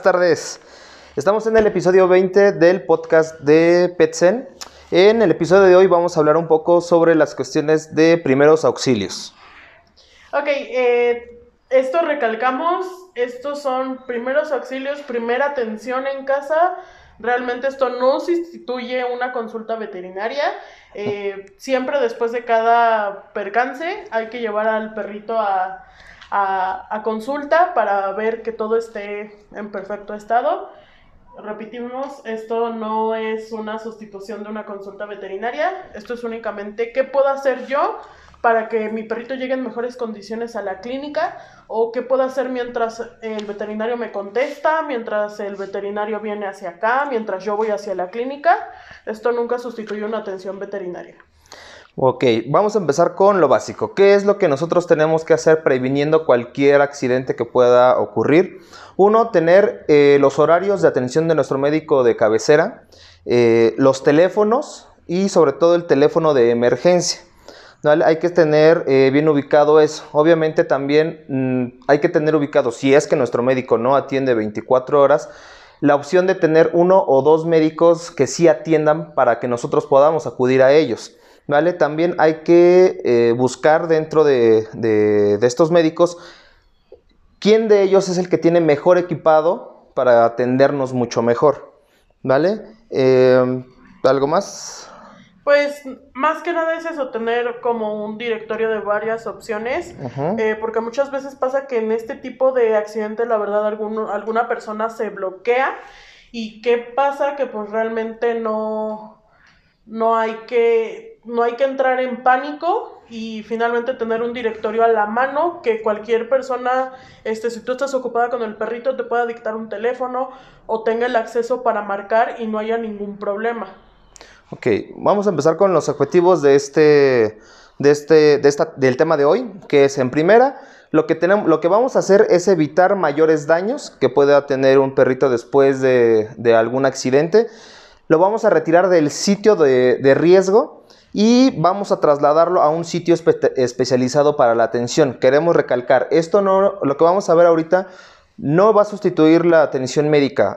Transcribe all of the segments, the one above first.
tardes. Estamos en el episodio 20 del podcast de PetZen. En el episodio de hoy vamos a hablar un poco sobre las cuestiones de primeros auxilios. Ok, esto recalcamos, estos son primeros auxilios, primera atención en casa. Realmente esto no sustituye una consulta veterinaria. Siempre después de cada percance hay que llevar al perrito a consulta para ver que todo esté en perfecto estado. Repetimos, esto no es una sustitución de una consulta veterinaria. Esto es únicamente qué puedo hacer yo para que mi perrito llegue en mejores condiciones a la clínica, o qué puedo hacer mientras el veterinario me contesta, mientras el veterinario viene hacia acá, mientras yo voy hacia la clínica. Esto nunca sustituye una atención veterinaria. Ok, vamos a empezar con lo básico. ¿Qué es lo que nosotros tenemos que hacer previniendo cualquier accidente que pueda ocurrir? Uno, tener los horarios de atención de nuestro médico de cabecera, los teléfonos y sobre todo el teléfono de emergencia. ¿Vale? Hay que tener bien ubicado eso. Obviamente también hay que tener ubicado, si es que nuestro médico no atiende 24 horas, la opción de tener uno o dos médicos que sí atiendan para que nosotros podamos acudir a ellos. ¿Vale? También hay que buscar dentro de estos médicos quién de ellos es el que tiene mejor equipado para atendernos mucho mejor. ¿Vale? ¿Algo más? Pues más que nada es eso, tener como un directorio de varias opciones, porque muchas veces pasa que en este tipo de accidente la verdad alguna persona se bloquea. ¿Y qué pasa? Que pues realmente no hay que entrar en pánico y finalmente tener un directorio a la mano que cualquier persona, si tú estás ocupada con el perrito, te pueda dictar un teléfono o tenga el acceso para marcar y no haya ningún problema. Ok, vamos a empezar con los objetivos del tema de hoy, que es en primera, lo que vamos a hacer es evitar mayores daños que pueda tener un perrito después de algún accidente. Lo vamos a retirar del sitio de riesgo y vamos a trasladarlo a un sitio especializado para la atención. Queremos recalcar, lo que vamos a ver ahorita no va a sustituir la atención médica.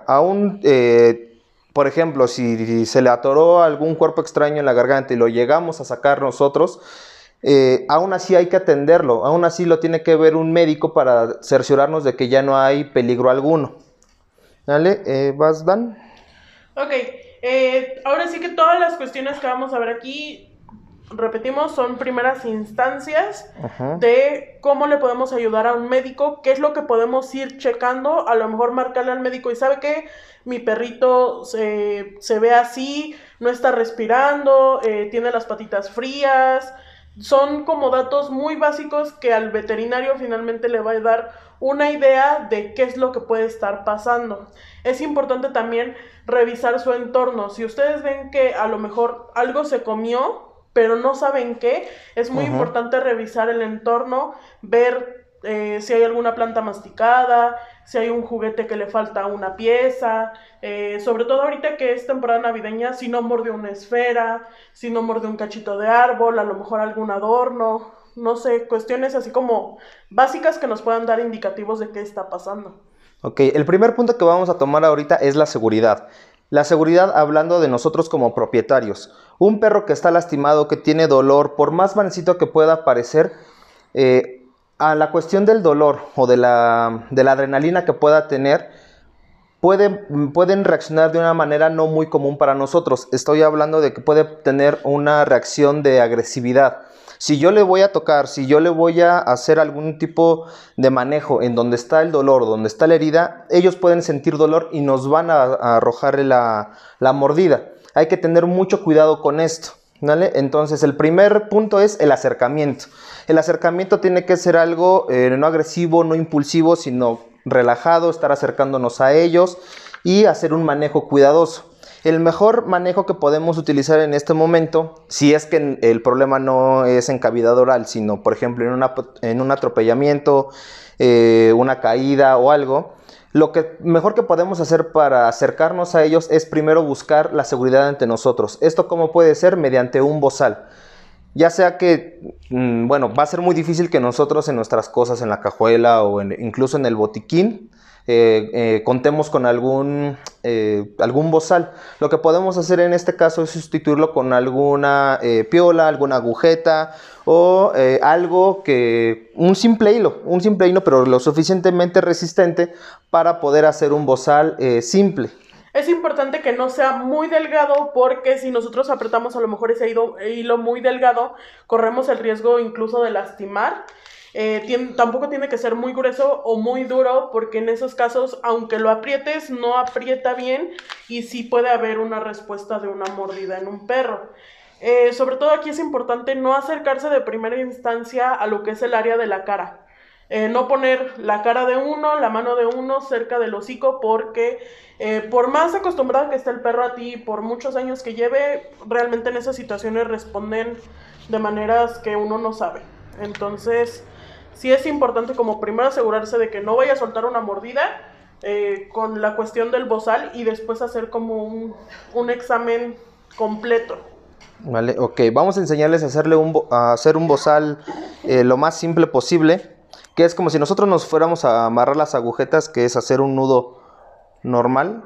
Por ejemplo, si se le atoró algún cuerpo extraño en la garganta y lo llegamos a sacar nosotros, aún así hay que atenderlo, aún así lo tiene que ver un médico para cerciorarnos de que ya no hay peligro alguno. ¿Vale? ¿Vas, Dan? Ok, ahora sí que todas las cuestiones que vamos a ver aquí, repetimos, son primeras instancias de cómo le podemos ayudar a un médico, qué es lo que podemos ir checando, a lo mejor marcarle al médico y sabe que mi perrito se ve así, no está respirando, tiene las patitas frías. Son como datos muy básicos que al veterinario finalmente le va a dar una idea de qué es lo que puede estar pasando. Es importante también revisar su entorno. Si ustedes ven que a lo mejor algo se comió, pero no saben qué, es muy importante revisar el entorno, ver si hay alguna planta masticada, si hay un juguete que le falta una pieza, sobre todo ahorita que es temporada navideña, si no mordió una esfera, si no mordió un cachito de árbol, a lo mejor algún adorno, no sé, cuestiones así como básicas que nos puedan dar indicativos de qué está pasando. Ok, el primer punto que vamos a tomar ahorita es la seguridad. La seguridad hablando de nosotros como propietarios. Un perro que está lastimado, que tiene dolor, por más manecito que pueda parecer, a la cuestión del dolor o de la adrenalina que pueda tener, pueden reaccionar de una manera no muy común para nosotros. Estoy hablando de que puede tener una reacción de agresividad. Si yo le voy a tocar, si yo le voy a hacer algún tipo de manejo en donde está el dolor, donde está la herida, ellos pueden sentir dolor y nos van a arrojar la mordida. Hay que tener mucho cuidado con esto, ¿vale? Entonces el primer punto es el acercamiento. El acercamiento tiene que ser algo no agresivo, no impulsivo, sino relajado, estar acercándonos a ellos y hacer un manejo cuidadoso. El mejor manejo que podemos utilizar en este momento, si es que el problema no es en cavidad oral, sino por ejemplo en un atropellamiento, una caída o algo, lo que mejor que podemos hacer para acercarnos a ellos es primero buscar la seguridad ante nosotros. ¿Esto cómo puede ser? Mediante un bozal. Ya sea que, va a ser muy difícil que nosotros en nuestras cosas, en la cajuela o incluso en el botiquín, contemos con algún bozal. Lo que podemos hacer en este caso es sustituirlo con alguna piola, alguna agujeta o un simple hilo, pero lo suficientemente resistente para poder hacer un bozal simple. Es importante que no sea muy delgado porque si nosotros apretamos a lo mejor ese hilo muy delgado, corremos el riesgo incluso de lastimar. Tampoco tiene que ser muy grueso o muy duro porque en esos casos, aunque lo aprietes, no aprieta bien y sí puede haber una respuesta de una mordida en un perro. Sobre todo aquí es importante no acercarse de primera instancia a lo que es el área de la cara. No poner la cara de uno, la mano de uno cerca del hocico porque por más acostumbrado que esté el perro a ti, por muchos años que lleve, realmente en esas situaciones responden de maneras que uno no sabe. Entonces, sí es importante como primero asegurarse de que no vaya a soltar una mordida con la cuestión del bozal y después hacer como un examen completo. Vale, ok, vamos a enseñarles a hacer un bozal lo más simple posible, que es como si nosotros nos fuéramos a amarrar las agujetas, que es hacer un nudo normal.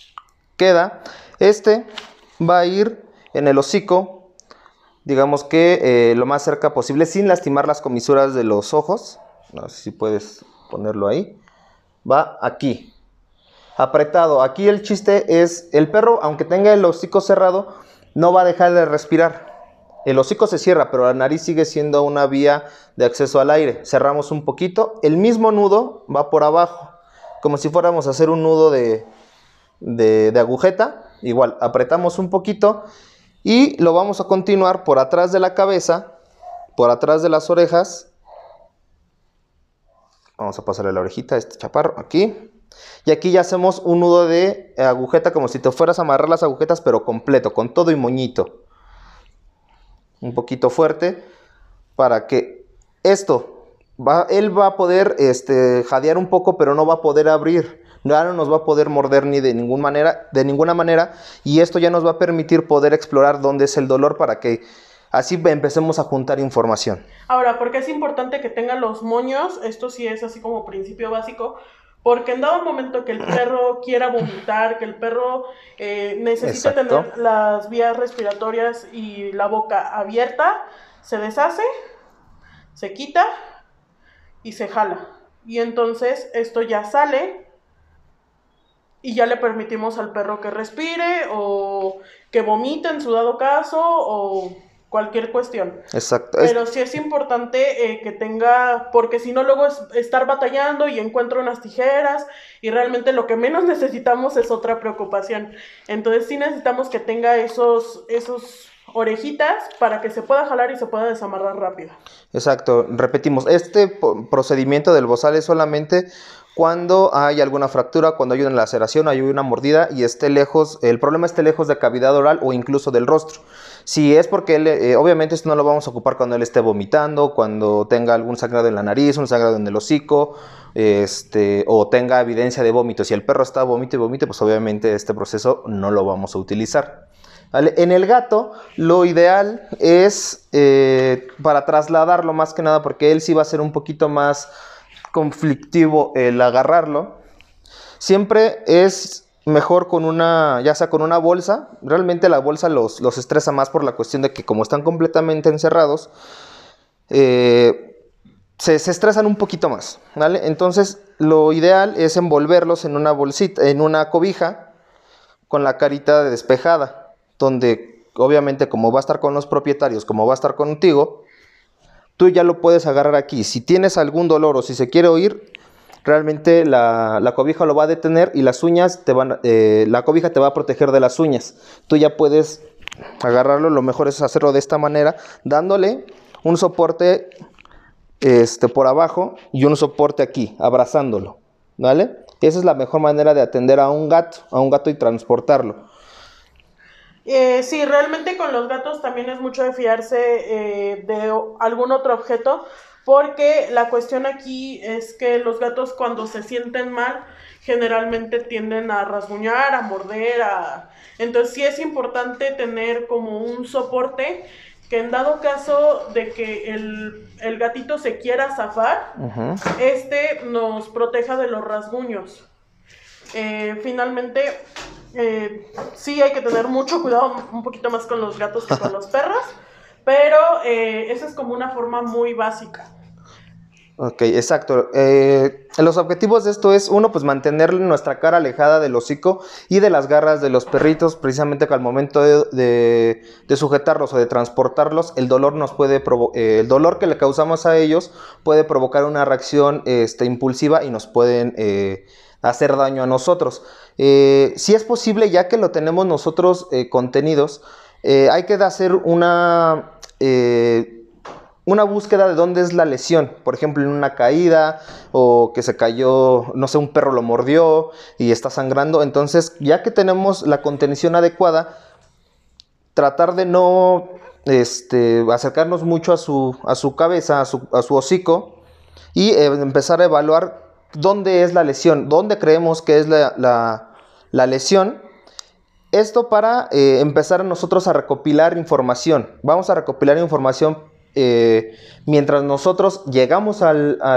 Va a ir en el hocico, digamos que lo más cerca posible, sin lastimar las comisuras de los ojos. No sé si puedes ponerlo ahí. Va aquí, apretado. Aquí el chiste es, el perro, aunque tenga el hocico cerrado, no va a dejar de respirar. El hocico se cierra, pero la nariz sigue siendo una vía de acceso al aire. Cerramos un poquito. El mismo nudo va por abajo, como si fuéramos a hacer un nudo de agujeta. Igual, apretamos un poquito y lo vamos a continuar por atrás de la cabeza, por atrás de las orejas. Vamos a pasarle la orejita a este chaparro, aquí. Y aquí ya hacemos un nudo de agujeta, como si te fueras a amarrar las agujetas, pero completo, con todo y moñito. Un poquito fuerte, para que él va a poder jadear un poco, pero no va a poder abrir. Ya no nos va a poder morder ni de ninguna manera, y esto ya nos va a permitir poder explorar dónde es el dolor para que así empecemos a juntar información. Ahora, ¿por qué es importante que tenga los moños? Esto sí es así como principio básico, porque en dado momento que el perro quiera vomitar, que el perro necesite tener las vías respiratorias y la boca abierta, se deshace, se quita y se jala. Y entonces esto ya sale y ya le permitimos al perro que respire o que vomite en su dado caso o cualquier cuestión. Exacto. Pero sí es importante que tenga, porque si no luego es estar batallando y encuentro unas tijeras y realmente lo que menos necesitamos es otra preocupación. Entonces sí necesitamos que tenga esos orejitas para que se pueda jalar y se pueda desamarrar rápido. Exacto, repetimos, este procedimiento del bozal es solamente cuando hay alguna fractura, cuando hay una laceración, hay una mordida y el problema esté lejos de cavidad oral o incluso del rostro. Si es porque él, obviamente esto no lo vamos a ocupar cuando él esté vomitando, cuando tenga algún sangrado en la nariz, un sangrado en el hocico, o tenga evidencia de vómito. Si el perro está vomite y vomite, pues obviamente este proceso no lo vamos a utilizar. ¿Vale? En el gato, lo ideal es para trasladarlo más que nada, porque él sí va a ser un poquito más conflictivo el agarrarlo. Siempre es mejor ya sea con una bolsa. Realmente la bolsa los estresa más por la cuestión de que como están completamente encerrados, se estresan un poquito más, ¿vale? Entonces lo ideal es envolverlos en una bolsita, en una cobija con la carita despejada, donde obviamente como va a estar con los propietarios, como va a estar contigo, tú ya lo puedes agarrar aquí. Si tienes algún dolor o si se quiere oír, realmente la cobija lo va a detener y las uñas la cobija te va a proteger de las uñas. Tú ya puedes agarrarlo, lo mejor es hacerlo de esta manera, dándole un soporte por abajo y un soporte aquí, abrazándolo, ¿vale? Esa es la mejor manera de atender a un gato y transportarlo. Sí, realmente con los gatos también es mucho de fiarse de algún otro objeto, porque la cuestión aquí es que los gatos cuando se sienten mal generalmente tienden a rasguñar, a morder, entonces sí es importante tener como un soporte que en dado caso de que el gatito se quiera zafar, nos proteja de los rasguños. Finalmente, sí hay que tener mucho cuidado, un poquito más con los gatos que con los perros, pero esa es como una forma muy básica. Ok, exacto. Los objetivos de esto es, uno, pues mantener nuestra cara alejada del hocico y de las garras de los perritos, precisamente que al momento de sujetarlos o de transportarlos, el dolor el dolor que le causamos a ellos puede provocar una reacción impulsiva y nos pueden hacer daño a nosotros. Si es posible, ya que lo tenemos nosotros contenidos, hay que hacer una búsqueda de dónde es la lesión, por ejemplo en una caída o que se cayó, no sé, un perro lo mordió y está sangrando. Entonces, ya que tenemos la contención adecuada, tratar de no acercarnos mucho a su cabeza, a su hocico, y empezar a evaluar dónde es la lesión, dónde creemos que es la lesión. Esto para empezar nosotros a recopilar información. Vamos a recopilar información mientras nosotros llegamos a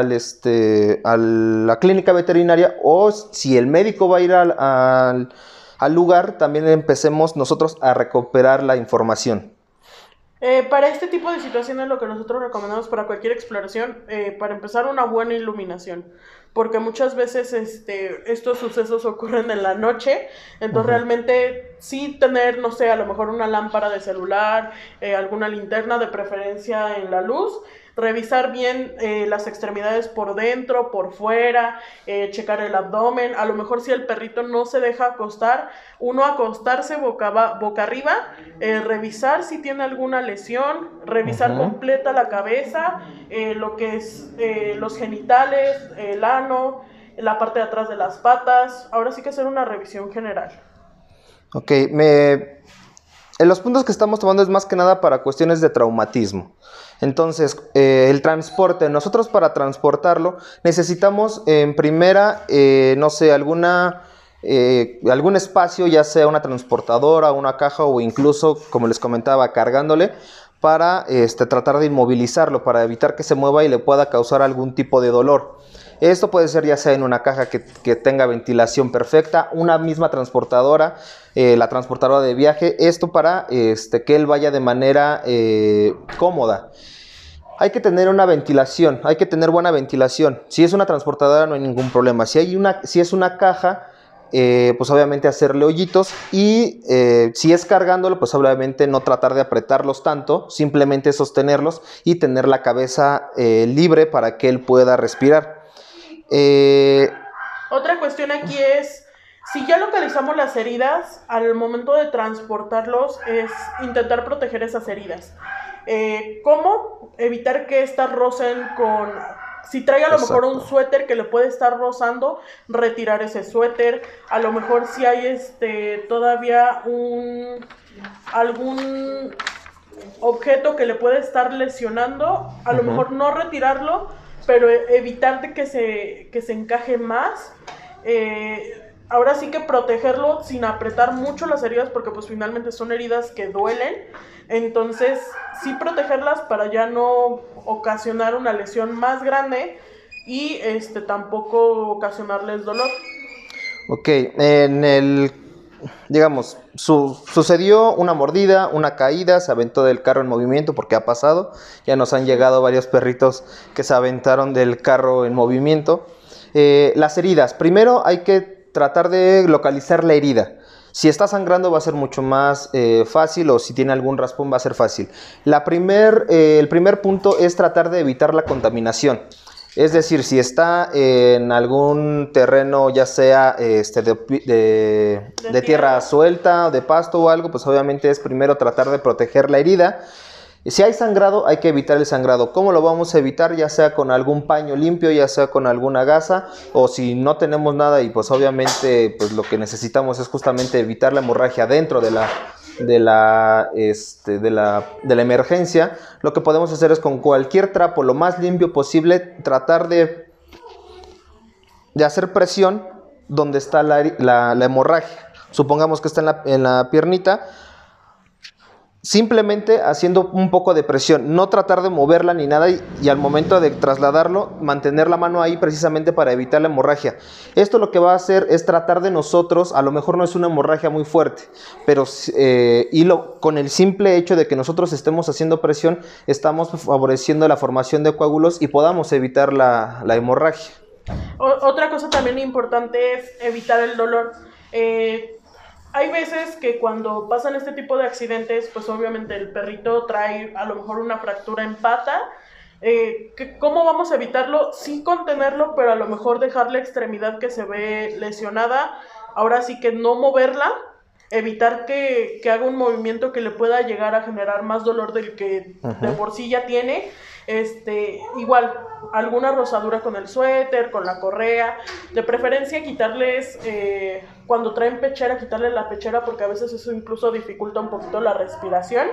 la clínica veterinaria, o si el médico va a ir al lugar, también empecemos nosotros a recuperar la información. Para este tipo de situaciones lo que nosotros recomendamos para cualquier exploración, para empezar, una buena iluminación, porque muchas veces estos sucesos ocurren en la noche, entonces realmente sí tener, no sé, a lo mejor una lámpara de celular, alguna linterna, de preferencia en la luz, revisar bien las extremidades por dentro, por fuera, checar el abdomen. A lo mejor si el perrito no se deja acostar, uno acostarse boca arriba, revisar si tiene alguna lesión, revisar completa la cabeza, lo que es los genitales, el ano, la parte de atrás de las patas. Ahora sí que hacer una revisión general. Ok, en los puntos que estamos tomando es más que nada para cuestiones de traumatismo. Entonces, el transporte, nosotros para transportarlo necesitamos en primera, no sé, algún espacio, ya sea una transportadora, una caja o incluso, como les comentaba, cargándole, para tratar de inmovilizarlo, para evitar que se mueva y le pueda causar algún tipo de dolor. Esto puede ser ya sea en una caja que tenga ventilación perfecta, una misma transportadora, la transportadora de viaje, esto para que él vaya de manera cómoda. Hay que tener una ventilación, hay que tener buena ventilación. Si es una transportadora no hay ningún problema. Si es una caja, pues obviamente hacerle hoyitos, y si es cargándolo, pues obviamente no tratar de apretarlos tanto, simplemente sostenerlos y tener la cabeza libre para que él pueda respirar. Otra cuestión aquí es, si ya localizamos las heridas, al momento de transportarlos es intentar proteger esas heridas. ¿Cómo? Evitar que estas rocen con... Si trae a lo mejor un suéter que le puede estar rozando, retirar ese suéter. A lo mejor si hay todavía algún objeto que le puede estar lesionando, a lo mejor no retirarlo, pero evitar que se encaje más. Ahora sí que protegerlo sin apretar mucho las heridas, porque pues finalmente son heridas que duelen. Entonces sí protegerlas para ya no ocasionar una lesión más grande y tampoco ocasionarles dolor. Ok, digamos, sucedió una mordida, una caída, se aventó del carro en movimiento, porque ha pasado. Ya nos han llegado varios perritos que se aventaron del carro en movimiento. Las heridas, primero hay que tratar de localizar la herida. Si está sangrando va a ser mucho más fácil, o si tiene algún raspón va a ser fácil. El primer punto es tratar de evitar la contaminación. Es decir, si está en algún terreno, ya sea de tierra suelta, de pasto o algo, pues obviamente es primero tratar de proteger la herida. Si hay sangrado, hay que evitar el sangrado. ¿Cómo lo vamos a evitar? Ya sea con algún paño limpio, ya sea con alguna gasa, o si no tenemos nada y pues obviamente pues lo que necesitamos es justamente evitar la hemorragia dentro de la emergencia. Lo que podemos hacer es con cualquier trapo lo más limpio posible tratar de hacer presión donde está la hemorragia. Supongamos que está en la piernita. simplemente haciendo un poco de presión, no tratar de moverla ni nada y al momento de trasladarlo, mantener la mano ahí precisamente para evitar la hemorragia. Esto lo que va a hacer es tratar de nosotros, a lo mejor no es una hemorragia muy fuerte, pero con el simple hecho de que nosotros estemos haciendo presión, estamos favoreciendo la formación de coágulos y podamos evitar la hemorragia. Otra cosa también importante es evitar el dolor. Hay veces que cuando pasan este tipo de accidentes, pues obviamente el perrito trae a lo mejor una fractura en pata. ¿Cómo vamos a evitarlo? Sí contenerlo, pero a lo mejor dejar la extremidad que se ve lesionada. Ahora sí que no moverla, evitar que haga un movimiento que le pueda llegar a generar más dolor del que de por sí ya tiene. Igual, alguna rosadura con el suéter, con la correa, de preferencia quitarles, cuando traen pechera, quitarle la pechera porque a veces eso incluso dificulta un poquito la respiración,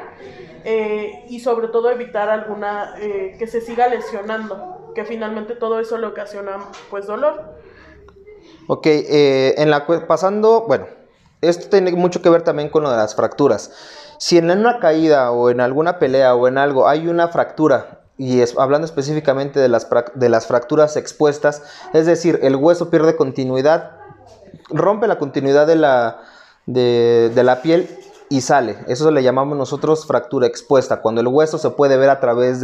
y sobre todo evitar alguna, que se siga lesionando, que finalmente todo eso le ocasiona pues dolor. Ok, pasando, bueno, esto tiene mucho que ver también con lo de las fracturas. Si en una caída o en alguna pelea o en algo hay una fractura, y hablando específicamente de las fracturas expuestas, es decir, el hueso pierde continuidad, rompe la continuidad de la piel y sale. Eso le llamamos nosotros fractura expuesta, cuando el hueso se puede ver a través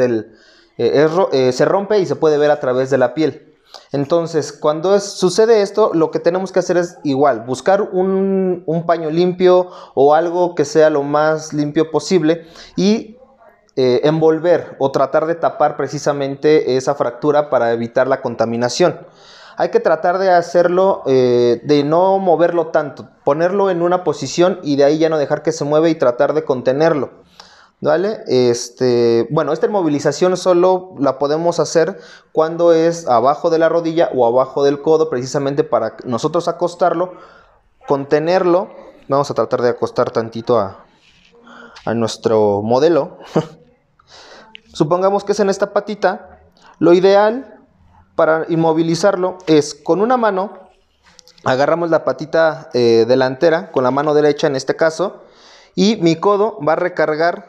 se rompe y se puede ver a través de la piel. Entonces, cuando sucede esto, lo que tenemos que hacer es igual, buscar un paño limpio o algo que sea lo más limpio posible y envolver o tratar de tapar precisamente esa fractura para evitar la contaminación. Hay que tratar de hacerlo, de no moverlo tanto, ponerlo en una posición y de ahí ya no dejar que se mueva y tratar de contenerlo, ¿vale? Bueno, esta inmovilización solo la podemos hacer cuando es abajo de la rodilla o abajo del codo, precisamente para nosotros acostarlo, contenerlo. Vamos a tratar de acostar tantito a nuestro modelo. Supongamos que es en esta patita. Lo ideal para inmovilizarlo es con una mano, agarramos la patita delantera, con la mano derecha en este caso, y mi codo va a recargar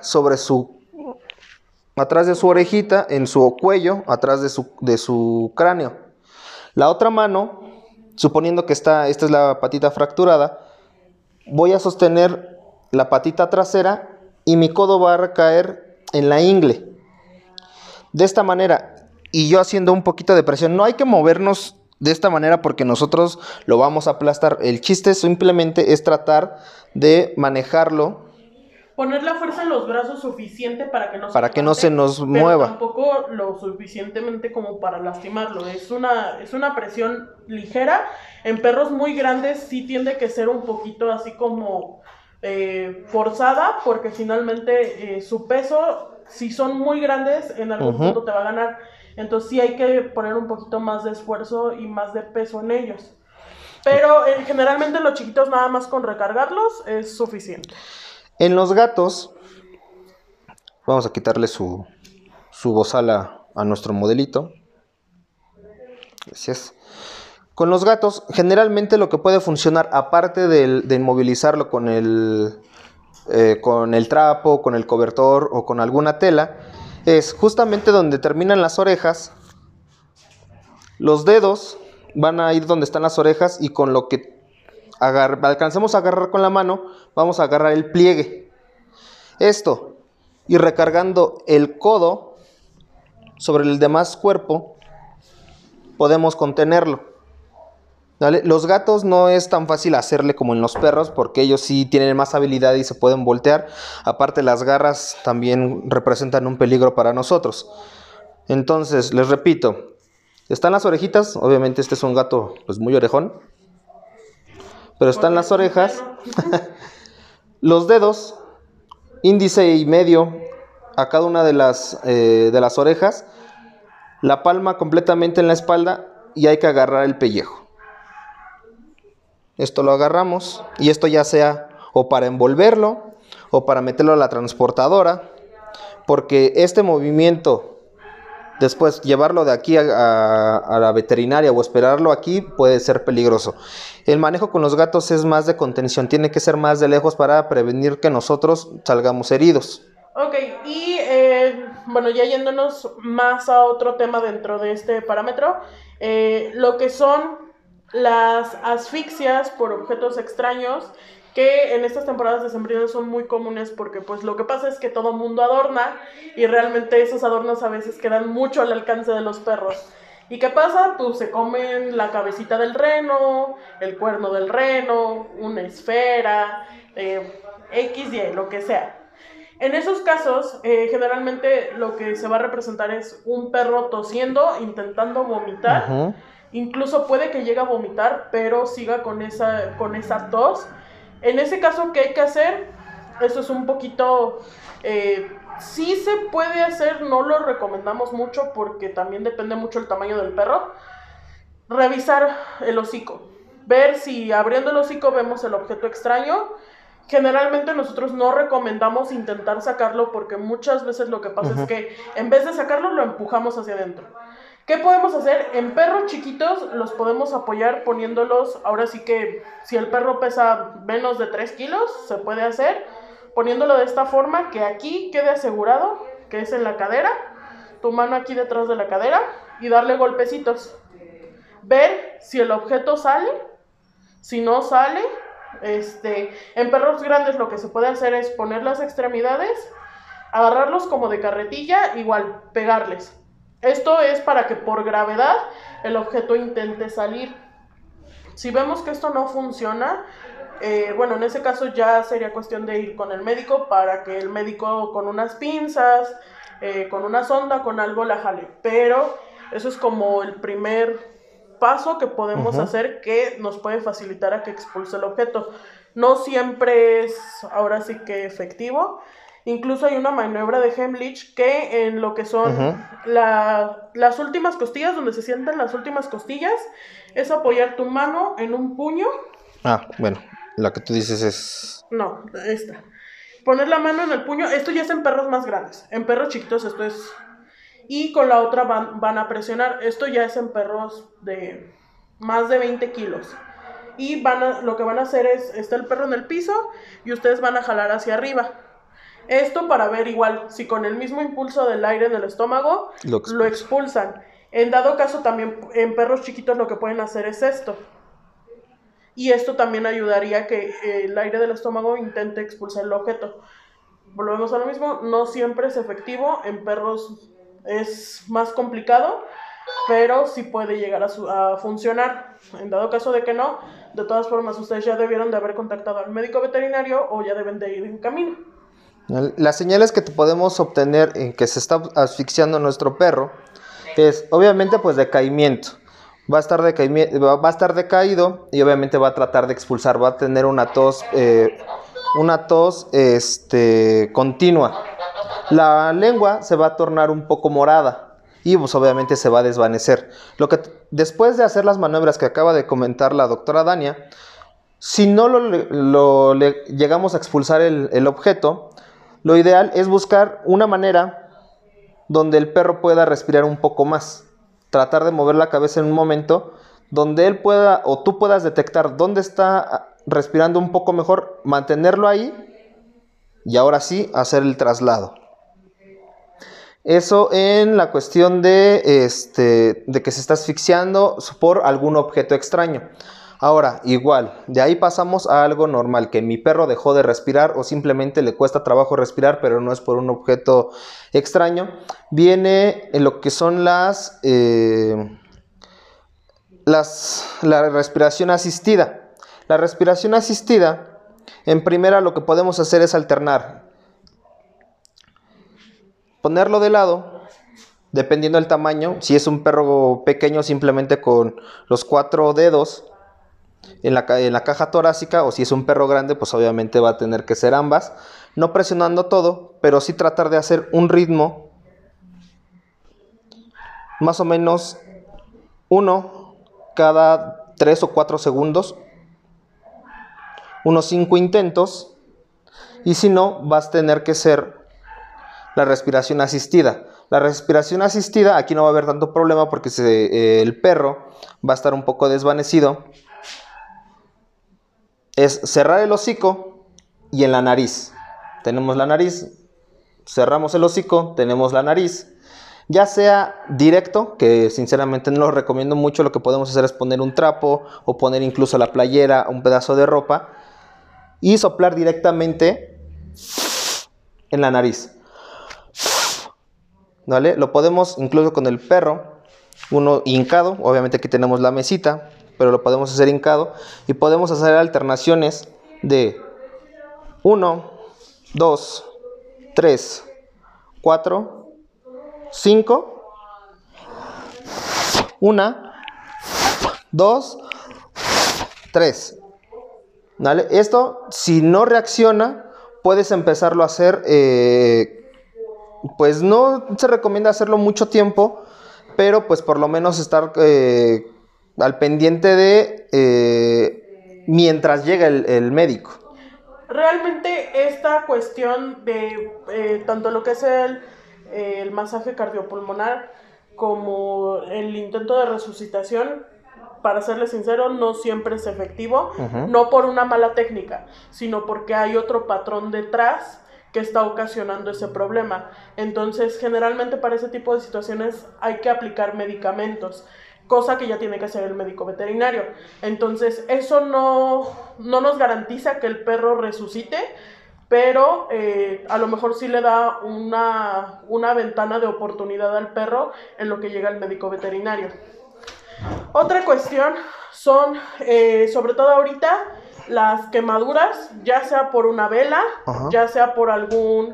atrás de su orejita, en su cuello, atrás de su cráneo. La otra mano, suponiendo que esta es la patita fracturada, voy a sostener la patita trasera y mi codo va a recaer en la ingle. De esta manera, y yo haciendo un poquito de presión, no hay que movernos de esta manera porque nosotros lo vamos a aplastar. El chiste simplemente es tratar de manejarlo. Poner la fuerza en los brazos suficiente para que no se nos mueva. Tampoco lo suficientemente como para lastimarlo. Es una presión ligera. En perros muy grandes sí tiende que ser un poquito así como forzada, porque finalmente su peso, si son muy grandes, en algún punto te va a ganar. Entonces sí hay que poner un poquito más de esfuerzo y más de peso en ellos. Pero generalmente los chiquitos nada más con recargarlos es suficiente. En los gatos, vamos a quitarle su bozal a nuestro modelito. Gracias. Con los gatos, generalmente lo que puede funcionar, aparte de inmovilizarlo con el trapo, con el cobertor o con alguna tela, es justamente donde terminan las orejas. Los dedos van a ir donde están las orejas y con lo que alcancemos a agarrar con la mano, vamos a agarrar el pliegue. Esto, y recargando el codo sobre el demás cuerpo, podemos contenerlo. ¿Vale? Los gatos no es tan fácil hacerle como en los perros, porque ellos sí tienen más habilidad y se pueden voltear. Aparte, las garras también representan un peligro para nosotros. Entonces, les repito, están las orejitas. Obviamente este es un gato pues muy orejón, pero están las orejas. Los dedos, índice y medio a cada una de las orejas, la palma completamente en la espalda y hay que agarrar el pellejo. Esto lo agarramos y esto ya sea o para envolverlo o para meterlo a la transportadora, porque este movimiento Después, llevarlo de aquí a la veterinaria o esperarlo aquí puede ser peligroso. El manejo con los gatos es más de contención, tiene que ser más de lejos para prevenir que nosotros salgamos heridos. Ok, y bueno, ya yéndonos más a otro tema dentro de este parámetro, lo que son las asfixias por objetos extraños, que en estas temporadas decembrinas son muy comunes porque pues lo que pasa es que todo mundo adorna y realmente esos adornos a veces quedan mucho al alcance de los perros. ¿Y qué pasa? Pues se comen la cabecita del reno, el cuerno del reno, una esfera, X, Y, lo que sea. En esos casos, generalmente lo que se va a representar es un perro tosiendo, intentando vomitar. Ujú. Incluso puede que llegue a vomitar, pero siga con esa tos. En ese caso, ¿qué hay que hacer? Eso es un poquito... sí se puede hacer, no lo recomendamos mucho porque también depende mucho el tamaño del perro. Revisar el hocico. Ver si abriendo el hocico vemos el objeto extraño. Generalmente nosotros no recomendamos intentar sacarlo porque muchas veces lo que pasa es que en vez de sacarlo lo empujamos hacia adentro. ¿Qué podemos hacer? En perros chiquitos los podemos apoyar poniéndolos, ahora sí que si el perro pesa menos de 3 kilos, se puede hacer poniéndolo de esta forma que aquí quede asegurado, que es en la cadera, tu mano aquí detrás de la cadera y darle golpecitos. Ver si el objeto sale, si no sale. En perros grandes lo que se puede hacer es poner las extremidades, agarrarlos como de carretilla, igual, pegarles. Esto es para que por gravedad el objeto intente salir. Si vemos que esto no funciona, bueno, en ese caso ya sería cuestión de ir con el médico para que el médico con unas pinzas, con una sonda, con algo la jale. Pero eso es como el primer paso que podemos hacer que nos puede facilitar a que expulse el objeto. No siempre es ahora sí que efectivo. Incluso hay una maniobra de Heimlich que en lo que son las últimas costillas, donde se sientan las últimas costillas, es apoyar tu mano en un puño. Ah, bueno, la que tú dices es... No, esta. Poner la mano en el puño, esto ya es en perros más grandes. En perros chiquitos esto es... Y con la otra van a presionar. Esto ya es en perros de más de 20 kilos. Y lo que van a hacer es, está el perro en el piso y ustedes van a jalar hacia arriba. Esto para ver igual si con el mismo impulso del aire en el estómago lo expulsan. En dado caso también en perros chiquitos lo que pueden hacer es esto. Y esto también ayudaría a que el aire del estómago intente expulsar el objeto. Volvemos a lo mismo, no siempre es efectivo, en perros es más complicado, pero sí puede llegar a funcionar. En dado caso de que no, de todas formas ustedes ya debieron de haber contactado al médico veterinario o ya deben de ir en camino. Las señales que podemos obtener en que se está asfixiando nuestro perro es obviamente pues decaimiento. Va a estar decaído y obviamente va a tratar de expulsar, va a tener una tos continua. La lengua se va a tornar un poco morada y pues obviamente se va a desvanecer. Después de hacer las maniobras que acaba de comentar la doctora Dania, si no llegamos a expulsar el objeto, lo ideal es buscar una manera donde el perro pueda respirar un poco más. Tratar de mover la cabeza en un momento donde él pueda o tú puedas detectar dónde está respirando un poco mejor, mantenerlo ahí y ahora sí hacer el traslado. Eso en la cuestión de que se está asfixiando por algún objeto extraño. Ahora, igual, de ahí pasamos a algo normal, que mi perro dejó de respirar o simplemente le cuesta trabajo respirar, pero no es por un objeto extraño. Viene en lo que son la respiración asistida. La respiración asistida, en primera lo que podemos hacer es alternar. Ponerlo de lado, dependiendo del tamaño. Si es un perro pequeño, simplemente con los 4 dedos en la caja torácica, o si es un perro grande, pues obviamente va a tener que ser ambas, no presionando todo, pero sí tratar de hacer un ritmo más o menos uno cada 3 o 4 segundos, unos 5 intentos, y si no, vas a tener que ser la respiración asistida. La respiración asistida, aquí no va a haber tanto problema porque el perro va a estar un poco desvanecido. Es cerrar el hocico y en la nariz. Tenemos la nariz, cerramos el hocico, tenemos la nariz. Ya sea directo, que sinceramente no lo recomiendo mucho, lo que podemos hacer es poner un trapo o poner incluso la playera, un pedazo de ropa y soplar directamente en la nariz. ¿Vale? Lo podemos incluso con el perro, uno hincado, obviamente aquí tenemos la mesita, pero lo podemos hacer hincado y podemos hacer alternaciones de 1, 2, 3, 4, 5, 1, 2, 3. ¿Vale? Esto, si no reacciona, puedes empezarlo a hacer, pues no se recomienda hacerlo mucho tiempo, pero pues por lo menos estar al pendiente de mientras llega el médico. Realmente esta cuestión de tanto lo que es el masaje cardiopulmonar como el intento de resucitación, para serles sincero, no siempre es efectivo, no por una mala técnica, sino porque hay otro patrón detrás que está ocasionando ese problema. Entonces, generalmente para ese tipo de situaciones hay que aplicar medicamentos, cosa que ya tiene que hacer el médico veterinario. Entonces, eso no nos garantiza que el perro resucite, pero a lo mejor sí le da una ventana de oportunidad al perro en lo que llega el médico veterinario. Otra cuestión son, sobre todo ahorita, las quemaduras, ya sea por una vela, ya sea por algún,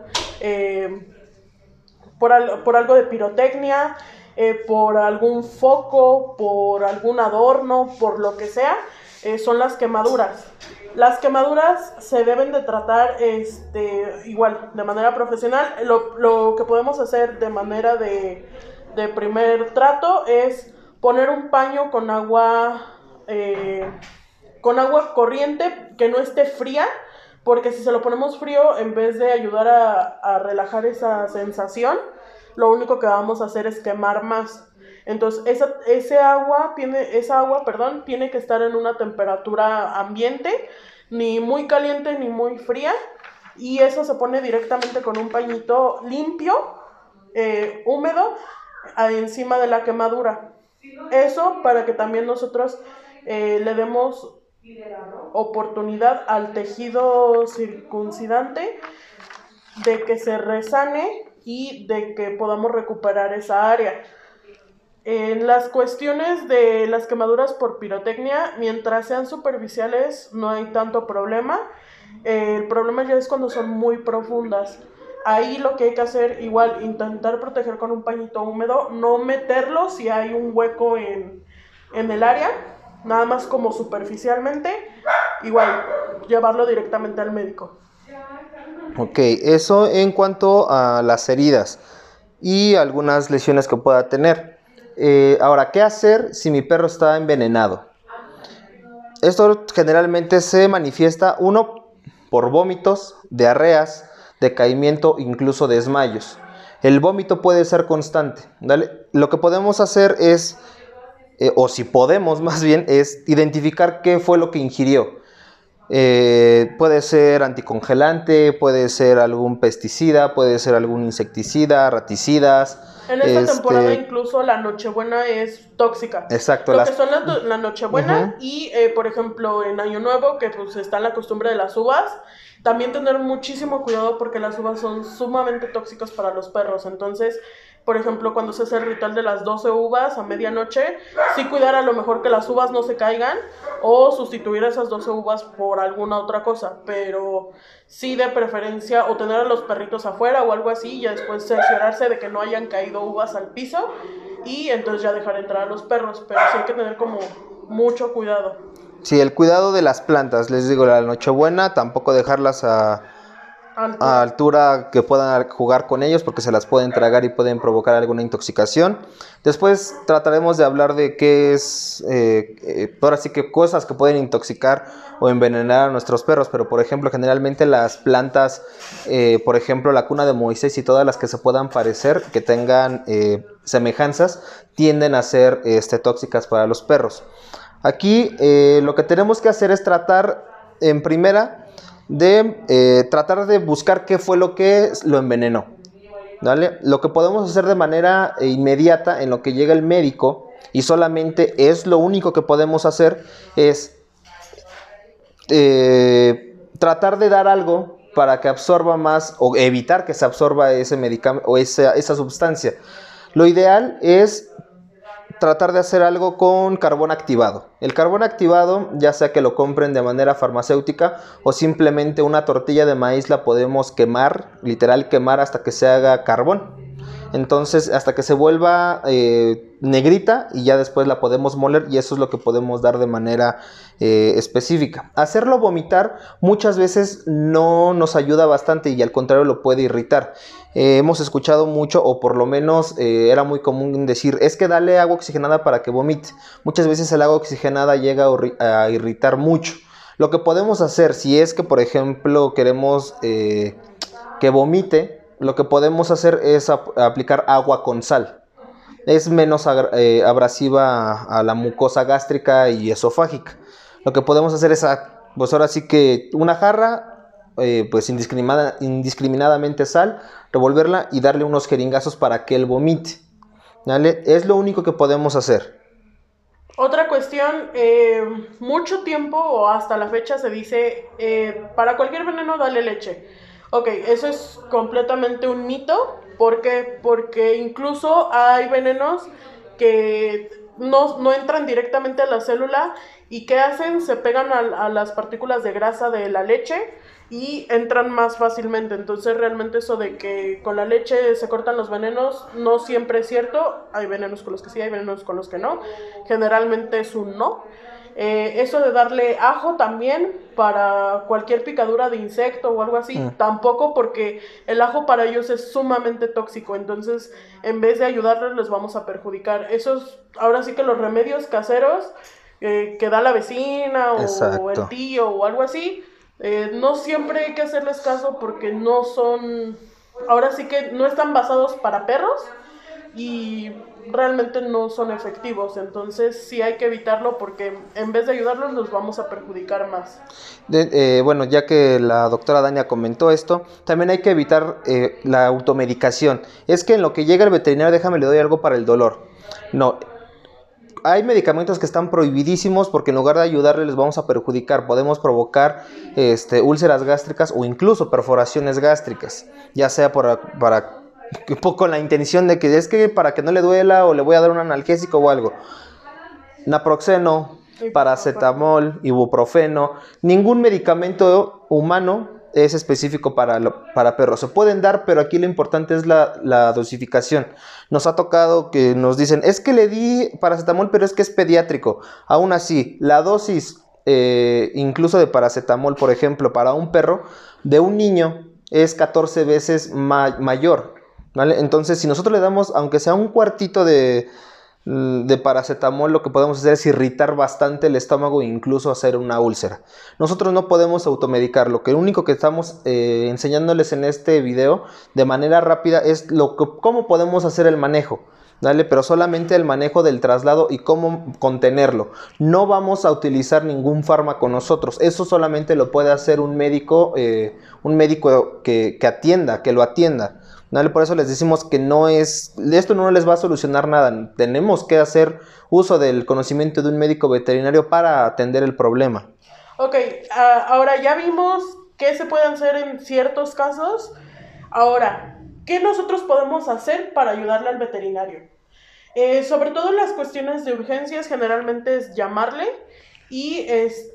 por algo de pirotecnia, por algún foco, por algún adorno, por lo que sea, son las quemaduras. Las quemaduras se deben de tratar igual, de manera profesional. Lo que podemos hacer de manera de primer trato es poner un paño con agua corriente, que no esté fría, porque si se lo ponemos frío, en vez de ayudar a relajar esa sensación, lo único que vamos a hacer es quemar más. Entonces, esa agua tiene que estar en una temperatura ambiente, ni muy caliente ni muy fría, y eso se pone directamente con un pañito limpio, húmedo, encima de la quemadura. Eso para que también nosotros le demos oportunidad al tejido circuncidante de que se resane y de que podamos recuperar esa área. En las cuestiones de las quemaduras por pirotecnia, mientras sean superficiales, no hay tanto problema. El problema ya es cuando son muy profundas. Ahí lo que hay que hacer, igual, intentar proteger con un pañito húmedo, no meterlo si hay un hueco en el área, nada más como superficialmente, igual, llevarlo directamente al médico. Ok, eso en cuanto a las heridas y algunas lesiones que pueda tener. Ahora, ¿qué hacer si mi perro está envenenado? Esto generalmente se manifiesta, uno, por vómitos, diarreas, decaimiento, incluso desmayos. El vómito puede ser constante, ¿vale? Lo que podemos hacer es, o si podemos más bien, es identificar qué fue lo que ingirió. Puede ser anticongelante, puede ser algún pesticida, puede ser algún insecticida, raticidas. En esta temporada incluso la Nochebuena es tóxica. Exacto. Lo que son la Nochebuena y, por ejemplo, en Año Nuevo, que pues está en la costumbre de las uvas, también tener muchísimo cuidado porque las uvas son sumamente tóxicas para los perros. Entonces, por ejemplo, cuando se hace el ritual de las 12 uvas a medianoche, sí cuidar a lo mejor que las uvas no se caigan o sustituir esas 12 uvas por alguna otra cosa, pero sí de preferencia o tener a los perritos afuera o algo así y ya después cerciorarse de que no hayan caído uvas al piso y entonces ya dejar entrar a los perros, pero sí hay que tener como mucho cuidado. Sí, el cuidado de las plantas, les digo, la Nochebuena, tampoco dejarlas a altura que puedan jugar con ellos, porque se las pueden tragar y pueden provocar alguna intoxicación. Después trataremos de hablar de qué es, ahora sí que cosas que pueden intoxicar o envenenar a nuestros perros, pero por ejemplo generalmente las plantas, por ejemplo la cuna de Moisés y todas las que se puedan parecer, que tengan semejanzas, tienden a ser tóxicas para los perros. Aquí lo que tenemos que hacer es tratar en primera de tratar de buscar qué fue lo que lo envenenó, ¿vale? Lo que podemos hacer de manera inmediata en lo que llega el médico, y solamente es lo único que podemos hacer, es tratar de dar algo para que absorba más o evitar que se absorba ese medicamento o esa sustancia. Lo ideal es tratar de hacer algo con carbón activado. El carbón activado, ya sea que lo compren de manera farmacéutica o simplemente una tortilla de maíz la podemos quemar, literal quemar hasta que se haga carbón. Entonces hasta que se vuelva negrita, y ya después la podemos moler, y eso es lo que podemos dar de manera específica. Hacerlo vomitar muchas veces no nos ayuda bastante, y al contrario lo puede irritar. Hemos escuchado mucho, o por lo menos era muy común decir, es que dale agua oxigenada para que vomite. Muchas veces el agua oxigenada llega a irritar mucho. Lo que podemos hacer, si es que por ejemplo queremos que vomite, lo que podemos hacer es aplicar agua con sal. Es menos abrasiva a la mucosa gástrica y esofágica. Lo que podemos hacer es, pues ahora sí que una jarra, pues indiscriminadamente sal, revolverla y darle unos jeringazos para que él vomite, ¿vale? Es lo único que podemos hacer. Otra cuestión, mucho tiempo o hasta la fecha se dice, para cualquier veneno dale leche. Ok, eso es completamente un mito. ¿Por qué? Porque incluso hay venenos que no entran directamente a la célula, y ¿qué hacen? Se pegan a las partículas de grasa de la leche y entran más fácilmente. Entonces realmente eso de que con la leche se cortan los venenos no siempre es cierto. Hay venenos con los que sí, hay venenos con los que no. Generalmente es un no. Eso de darle ajo también para cualquier picadura de insecto o algo así, tampoco, porque el ajo para ellos es sumamente tóxico. Entonces en vez de ayudarles les vamos a perjudicar. Esos, ahora sí que los remedios caseros que da la vecina o el tío o algo así, no siempre hay que hacerles caso, porque no son, ahora sí que no están basados para perros y realmente no son efectivos. Entonces sí hay que evitarlo, porque en vez de ayudarlos los vamos a perjudicar más. Bueno, ya que la doctora Dania comentó esto, también hay que evitar la automedicación. Es que en lo que llega el veterinario, déjame le doy algo para el dolor. No, hay medicamentos que están prohibidísimos, porque en lugar de ayudarles les vamos a perjudicar. Podemos provocar úlceras gástricas o incluso perforaciones gástricas, ya sea con la intención de que es que para que no le duela, o le voy a dar un analgésico o algo. Naproxeno, paracetamol, ibuprofeno, ningún medicamento humano es específico para perros. Se pueden dar, pero aquí lo importante es la dosificación. Nos ha tocado que nos dicen, es que le di paracetamol, pero es que es pediátrico. Aún así, la dosis incluso de paracetamol, por ejemplo, para un perro de un niño es 14 veces mayor, ¿vale? Entonces, si nosotros le damos, aunque sea un cuartito de paracetamol, lo que podemos hacer es irritar bastante el estómago e incluso hacer una úlcera. Nosotros no podemos automedicar. Lo único que estamos enseñándoles en este video de manera rápida es cómo podemos hacer el manejo, ¿vale? Pero solamente el manejo del traslado y cómo contenerlo. No vamos a utilizar ningún fármaco nosotros. Eso solamente lo puede hacer un médico que atienda, que lo atienda, ¿vale? Por eso les decimos que esto no les va a solucionar nada. Tenemos que hacer uso del conocimiento de un médico veterinario para atender el problema. Ok, ahora ya vimos qué se puede hacer en ciertos casos. Ahora, ¿qué nosotros podemos hacer para ayudarle al veterinario? Sobre todo en las cuestiones de urgencias, generalmente es llamarle y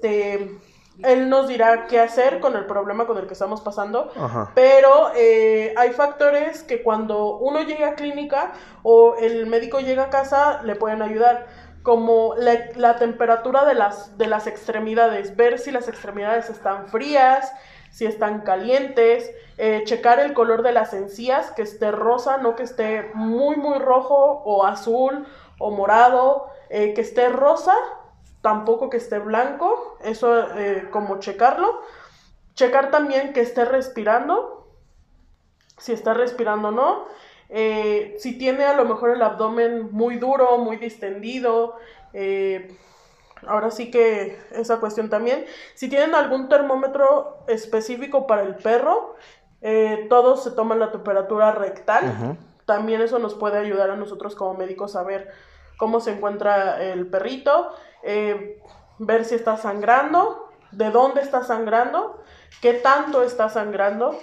él nos dirá qué hacer con el problema con el que estamos pasando. Ajá. Pero hay factores que cuando uno llega a clínica o el médico llega a casa le pueden ayudar, como la temperatura de las extremidades, ver si las extremidades están frías, si están calientes, checar el color de las encías, que esté rosa, no que esté muy muy rojo o azul o morado, que esté rosa, tampoco que esté blanco, eso como checarlo. Checar también que esté respirando, si está respirando o no. Si tiene a lo mejor el abdomen muy duro, muy distendido, ahora sí que esa cuestión también. Si tienen algún termómetro específico para el perro, todos se toman la temperatura rectal. También eso nos puede ayudar a nosotros como médicos a ver cómo se encuentra el perrito, ver si está sangrando, de dónde está sangrando, qué tanto está sangrando,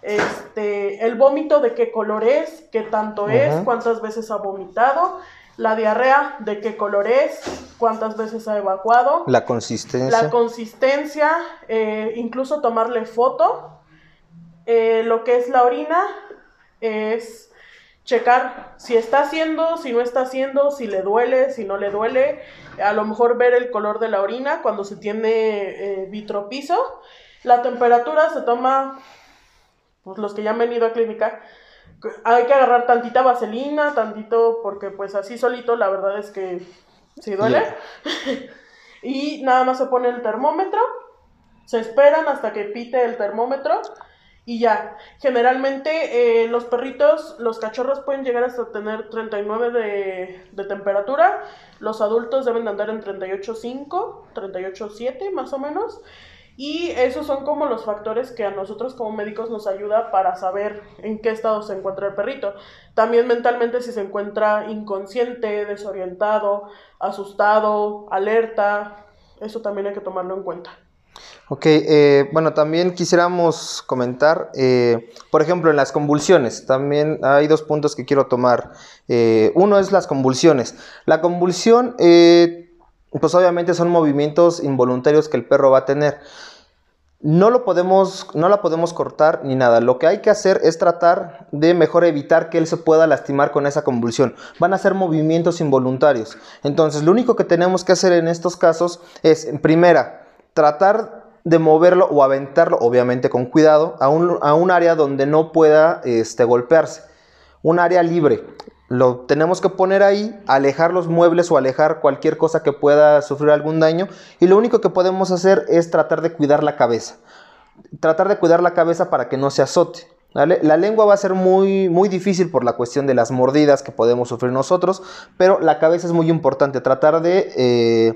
el vómito de qué color es, qué tanto es, cuántas veces ha vomitado, la diarrea de qué color es, cuántas veces ha evacuado, la consistencia, incluso tomarle foto. Lo que es la orina es checar si está haciendo, si no está haciendo, si le duele, si no le duele, a lo mejor ver el color de la orina cuando se tiene vitropiso. La temperatura se toma, pues los que ya han venido a clínica, hay que agarrar tantita vaselina, tantito, porque pues así solito la verdad es que sí duele. Y nada más se pone el termómetro, se esperan hasta que pite el termómetro y ya. Generalmente los perritos, los cachorros pueden llegar hasta tener 39 de temperatura, los adultos deben de andar en 38.5, 38.7 más o menos. Y esos son como los factores que a nosotros como médicos nos ayuda para saber en qué estado se encuentra el perrito. También mentalmente si se encuentra inconsciente, desorientado, asustado, alerta, eso también hay que tomarlo en cuenta. Ok, bueno, también quisiéramos comentar, por ejemplo, en las convulsiones, también hay dos puntos que quiero tomar. Uno es las convulsiones. La convulsión, pues obviamente son movimientos involuntarios que el perro va a tener. No la podemos cortar ni nada. Lo que hay que hacer es tratar de mejor evitar que él se pueda lastimar con esa convulsión. Van a ser movimientos involuntarios. Entonces, lo único que tenemos que hacer en estos casos es, en primera, tratar de moverlo o aventarlo, obviamente con cuidado, a un área donde no pueda golpearse. Un área libre. Lo tenemos que poner ahí, alejar los muebles o alejar cualquier cosa que pueda sufrir algún daño. Y lo único que podemos hacer es tratar de cuidar la cabeza. Tratar de cuidar la cabeza para que no se azote, ¿vale? La lengua va a ser muy, muy difícil por la cuestión de las mordidas que podemos sufrir nosotros. Pero la cabeza es muy importante. Tratar de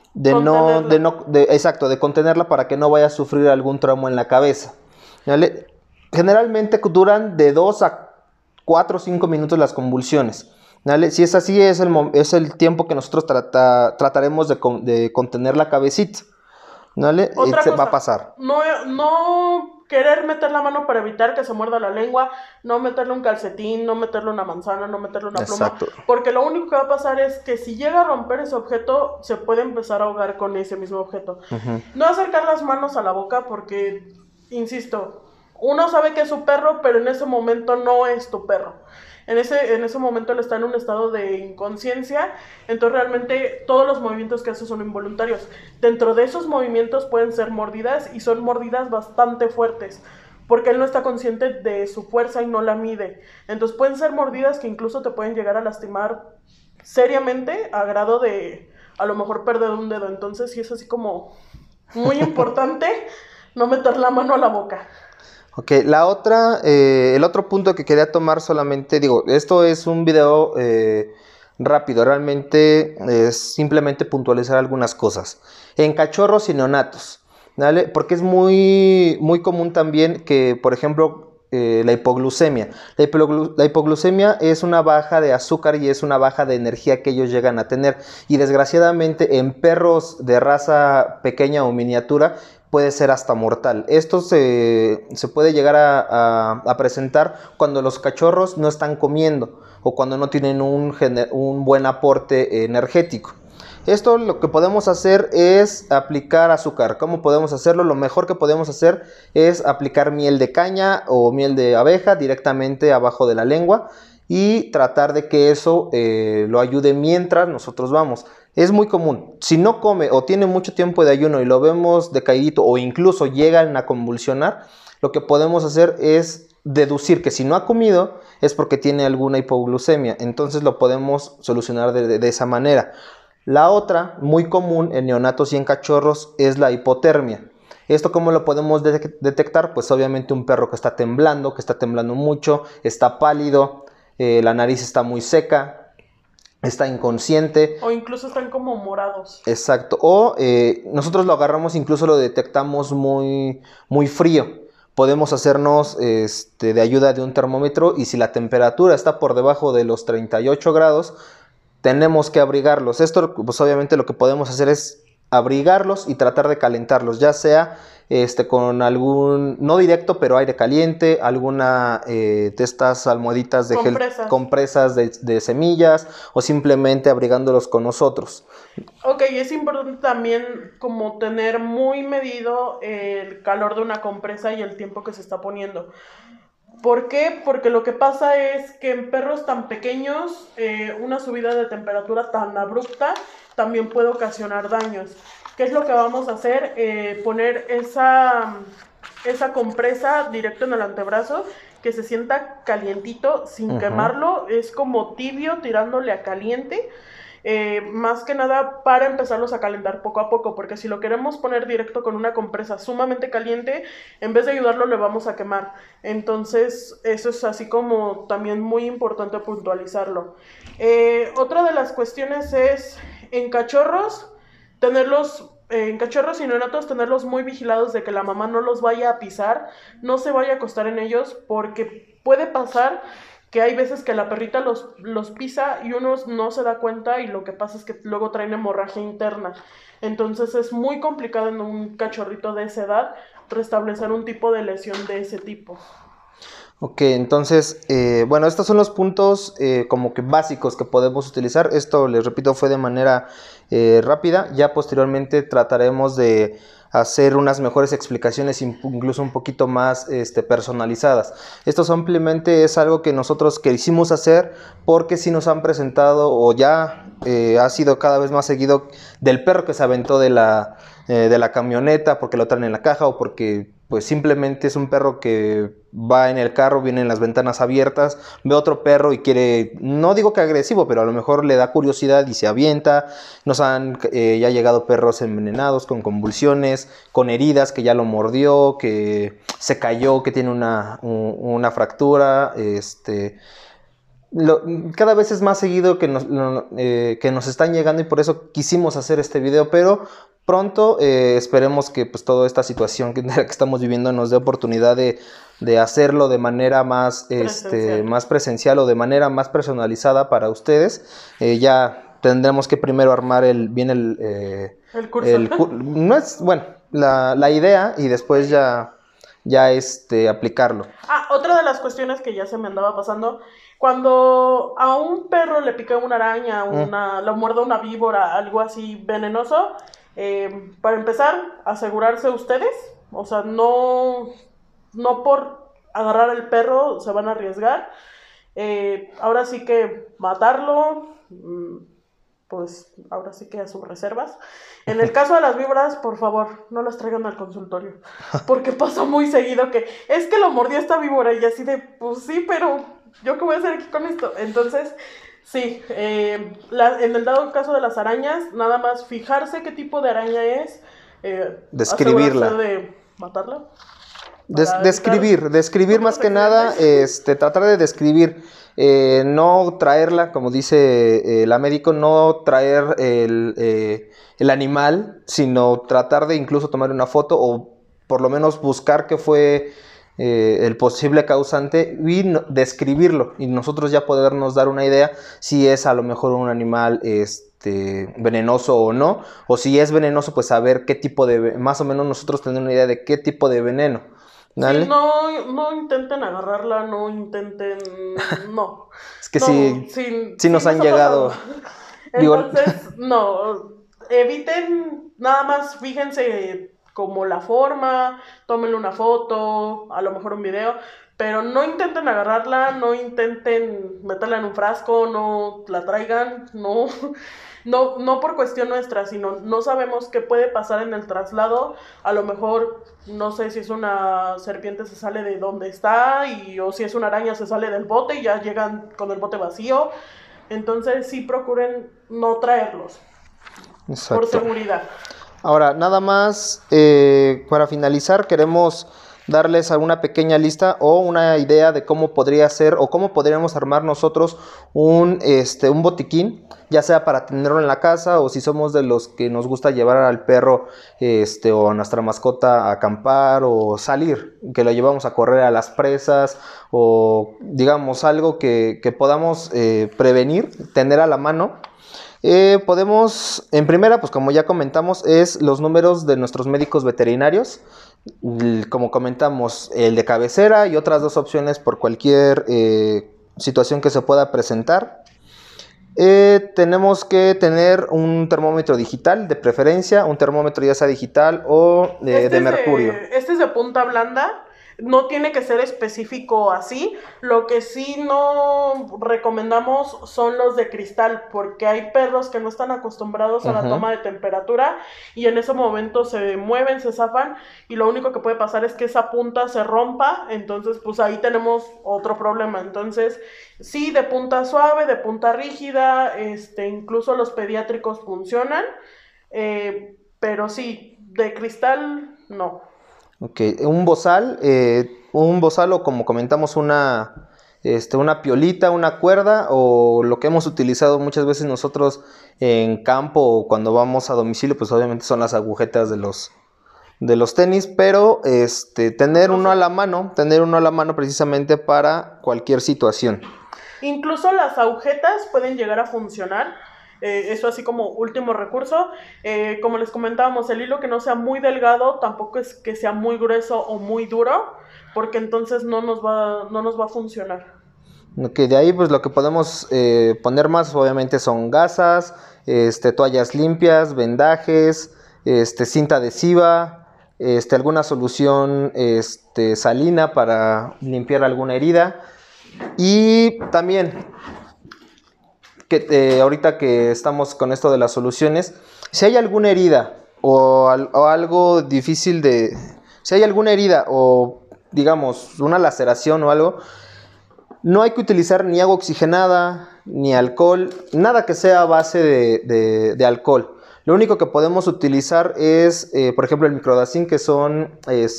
contenerla para que no vaya a sufrir algún trauma en la cabeza, ¿vale? Generalmente duran de 2 a 4 o 5 minutos las convulsiones, ¿vale? Si es así, es el tiempo que nosotros trataremos de contener la cabecita, ¿vale? Otra cosa, va a pasar. No querer meter la mano para evitar que se muerda la lengua, no meterle un calcetín, no meterle una manzana, no meterle una pluma. Exacto. Porque lo único que va a pasar es que si llega a romper ese objeto, se puede empezar a ahogar con ese mismo objeto. No acercar las manos a la boca porque, insisto, uno sabe que es su perro, pero en ese momento no es tu perro. En ese momento él está en un estado de inconsciencia, entonces realmente todos los movimientos que hace son involuntarios. Dentro de esos movimientos pueden ser mordidas y son mordidas bastante fuertes, porque él no está consciente de su fuerza y no la mide. Entonces pueden ser mordidas que incluso te pueden llegar a lastimar seriamente a grado de a lo mejor perder un dedo. Entonces sí es así como muy importante no meter la mano a la boca. Ok, el otro punto que quería tomar solamente, esto es un video rápido, realmente es simplemente puntualizar algunas cosas. En cachorros y neonatos, ¿vale? Porque es muy, muy común también que, por ejemplo, la hipoglucemia. La hipoglucemia es una baja de azúcar y es una baja de energía que ellos llegan a tener. Y desgraciadamente en perros de raza pequeña o miniatura, puede ser hasta mortal. Esto se puede llegar a presentar cuando los cachorros no están comiendo o cuando no tienen un buen aporte energético. Esto lo que podemos hacer es aplicar azúcar. ¿Cómo podemos hacerlo? Lo mejor que podemos hacer es aplicar miel de caña o miel de abeja directamente abajo de la lengua y tratar de que eso lo ayude mientras nosotros vamos. Es muy común. Si no come o tiene mucho tiempo de ayuno y lo vemos decaído o incluso llegan a convulsionar, lo que podemos hacer es deducir que si no ha comido es porque tiene alguna hipoglucemia. Entonces lo podemos solucionar de esa manera. La otra, muy común en neonatos y en cachorros, es la hipotermia. ¿Esto cómo lo podemos detectar? Pues obviamente un perro que está temblando mucho, está pálido, la nariz está muy seca, está inconsciente. O incluso están como morados. Exacto. O nosotros lo agarramos, incluso lo detectamos muy, muy frío. Podemos hacernos de ayuda de un termómetro y si la temperatura está por debajo de los 38 grados, tenemos que abrigarlos. Esto, pues obviamente lo que podemos hacer es abrigarlos y tratar de calentarlos, ya sea con algún, no directo, pero aire caliente, alguna de estas almohaditas de gel, compresas de semillas, o simplemente abrigándolos con nosotros. Ok, es importante también como tener muy medido el calor de una compresa y el tiempo que se está poniendo. ¿Por qué? Porque lo que pasa es que en perros tan pequeños, una subida de temperatura tan abrupta también puede ocasionar daños. ¿Qué es lo que vamos a hacer? Poner esa compresa directo en el antebrazo, que se sienta calientito, sin quemarlo, es como tibio tirándole a caliente. Más que nada para empezarlos a calentar poco a poco, porque si lo queremos poner directo con una compresa sumamente caliente, en vez de ayudarlo le vamos a quemar. Entonces eso es así como también muy importante puntualizarlo. Otra de las cuestiones es en cachorros y neonatos tenerlos muy vigilados de que la mamá no los vaya a pisar, no se vaya a acostar en ellos, porque puede pasar que hay veces que la perrita los pisa y uno no se da cuenta y lo que pasa es que luego traen hemorragia interna. Entonces es muy complicado en un cachorrito de esa edad restablecer un tipo de lesión de ese tipo. Ok, entonces, bueno, estos son los puntos como que básicos que podemos utilizar. Esto, les repito, fue de manera rápida. Ya posteriormente trataremos de hacer unas mejores explicaciones, incluso un poquito más personalizadas. Esto simplemente es algo que nosotros quisimos hacer porque sí nos han presentado, o ya ha sido cada vez más seguido, del perro que se aventó de la camioneta porque lo traen en la caja, o porque pues simplemente es un perro que va en el carro, viene en las ventanas abiertas, ve otro perro y quiere, no digo que agresivo, pero a lo mejor le da curiosidad y se avienta. Nos han ya llegado perros envenenados, con convulsiones, con heridas, que ya lo mordió, que se cayó, que tiene una fractura. Cada vez es más seguido que nos están llegando, y por eso quisimos hacer este video, pero pronto esperemos que pues toda esta situación que estamos viviendo nos dé oportunidad de hacerlo de manera más presencial o de manera más personalizada para ustedes. Ya tendremos que primero armar bien el curso. No es, bueno, la idea, y después ya aplicarlo. Otra de las cuestiones que ya se me andaba pasando, cuando a un perro le pica una araña, lo muerde una víbora, algo así venenoso, para empezar, asegurarse ustedes, o sea, no por agarrar al perro se van a arriesgar. Ahora sí que matarlo, pues ahora sí que a sus reservas. En el caso de las víboras, por favor, no las traigan al consultorio, porque pasa muy seguido que es que lo mordió esta víbora, y así de, pues sí, pero ¿yo qué voy a hacer aquí con esto? Entonces, sí, en el dado caso de las arañas, nada más fijarse qué tipo de araña es, describirla, de matarla. Describir más que nada, tratar de describir, no traerla, como dice la médico, no traer el animal, sino tratar de incluso tomar una foto, o por lo menos buscar qué fue el posible causante y describirlo, y nosotros ya podernos dar una idea si es a lo mejor un animal venenoso o no, o si es venenoso, pues saber qué tipo más o menos nosotros tener una idea de qué tipo de veneno. ¿Dale? Sí, no intenten agarrarla, no. Es que sí nos han llegado. Entonces, no, eviten, nada más fíjense como la forma, tómenle una foto, a lo mejor un video, pero no intenten agarrarla, no intenten meterla en un frasco, no la traigan, no, no por cuestión nuestra, sino no sabemos qué puede pasar en el traslado. A lo mejor, no sé si es una serpiente, se sale de donde está, o si es una araña, se sale del bote y ya llegan con el bote vacío. Entonces sí procuren no traerlos. Exacto. Por seguridad. Ahora, nada más, para finalizar, queremos darles alguna pequeña lista o una idea de cómo podría ser o cómo podríamos armar nosotros un botiquín, ya sea para tenerlo en la casa o si somos de los que nos gusta llevar al perro o a nuestra mascota a acampar o salir, que lo llevamos a correr a las presas o digamos algo que podamos prevenir, tener a la mano. Podemos, en primera, pues como ya comentamos, es los números de nuestros médicos veterinarios. Como comentamos, el de cabecera y otras 2 opciones por cualquier situación que se pueda presentar. Tenemos que tener un termómetro digital, de preferencia, un termómetro ya sea digital o de mercurio. Este es de punta blanda. No tiene que ser específico así. Lo que sí no recomendamos son los de cristal, porque hay perros que no están acostumbrados a la toma de temperatura y en ese momento se mueven, se zafan y lo único que puede pasar es que esa punta se rompa. Entonces pues ahí tenemos otro problema. Entonces sí, de punta suave, de punta rígida, incluso los pediátricos funcionan, pero sí, de cristal no. Ok, un bozal o como comentamos una piolita, una cuerda o lo que hemos utilizado muchas veces nosotros en campo o cuando vamos a domicilio, pues obviamente son las agujetas de los tenis, pero tener uno a la mano precisamente para cualquier situación. Incluso las agujetas pueden llegar a funcionar. Eso así como último recurso. Como les comentábamos, el hilo que no sea muy delgado, tampoco es que sea muy grueso o muy duro, porque entonces no nos va a funcionar. Okay, de ahí pues lo que podemos poner más obviamente son gasas, toallas limpias, vendajes, cinta adhesiva, alguna solución salina para limpiar alguna herida. Y también ahorita que estamos con esto de las soluciones, si hay alguna herida o algo difícil si hay alguna herida o digamos una laceración o algo, no hay que utilizar ni agua oxigenada ni alcohol, nada que sea a base de alcohol. Lo único que podemos utilizar es, por ejemplo, el microdacin, que son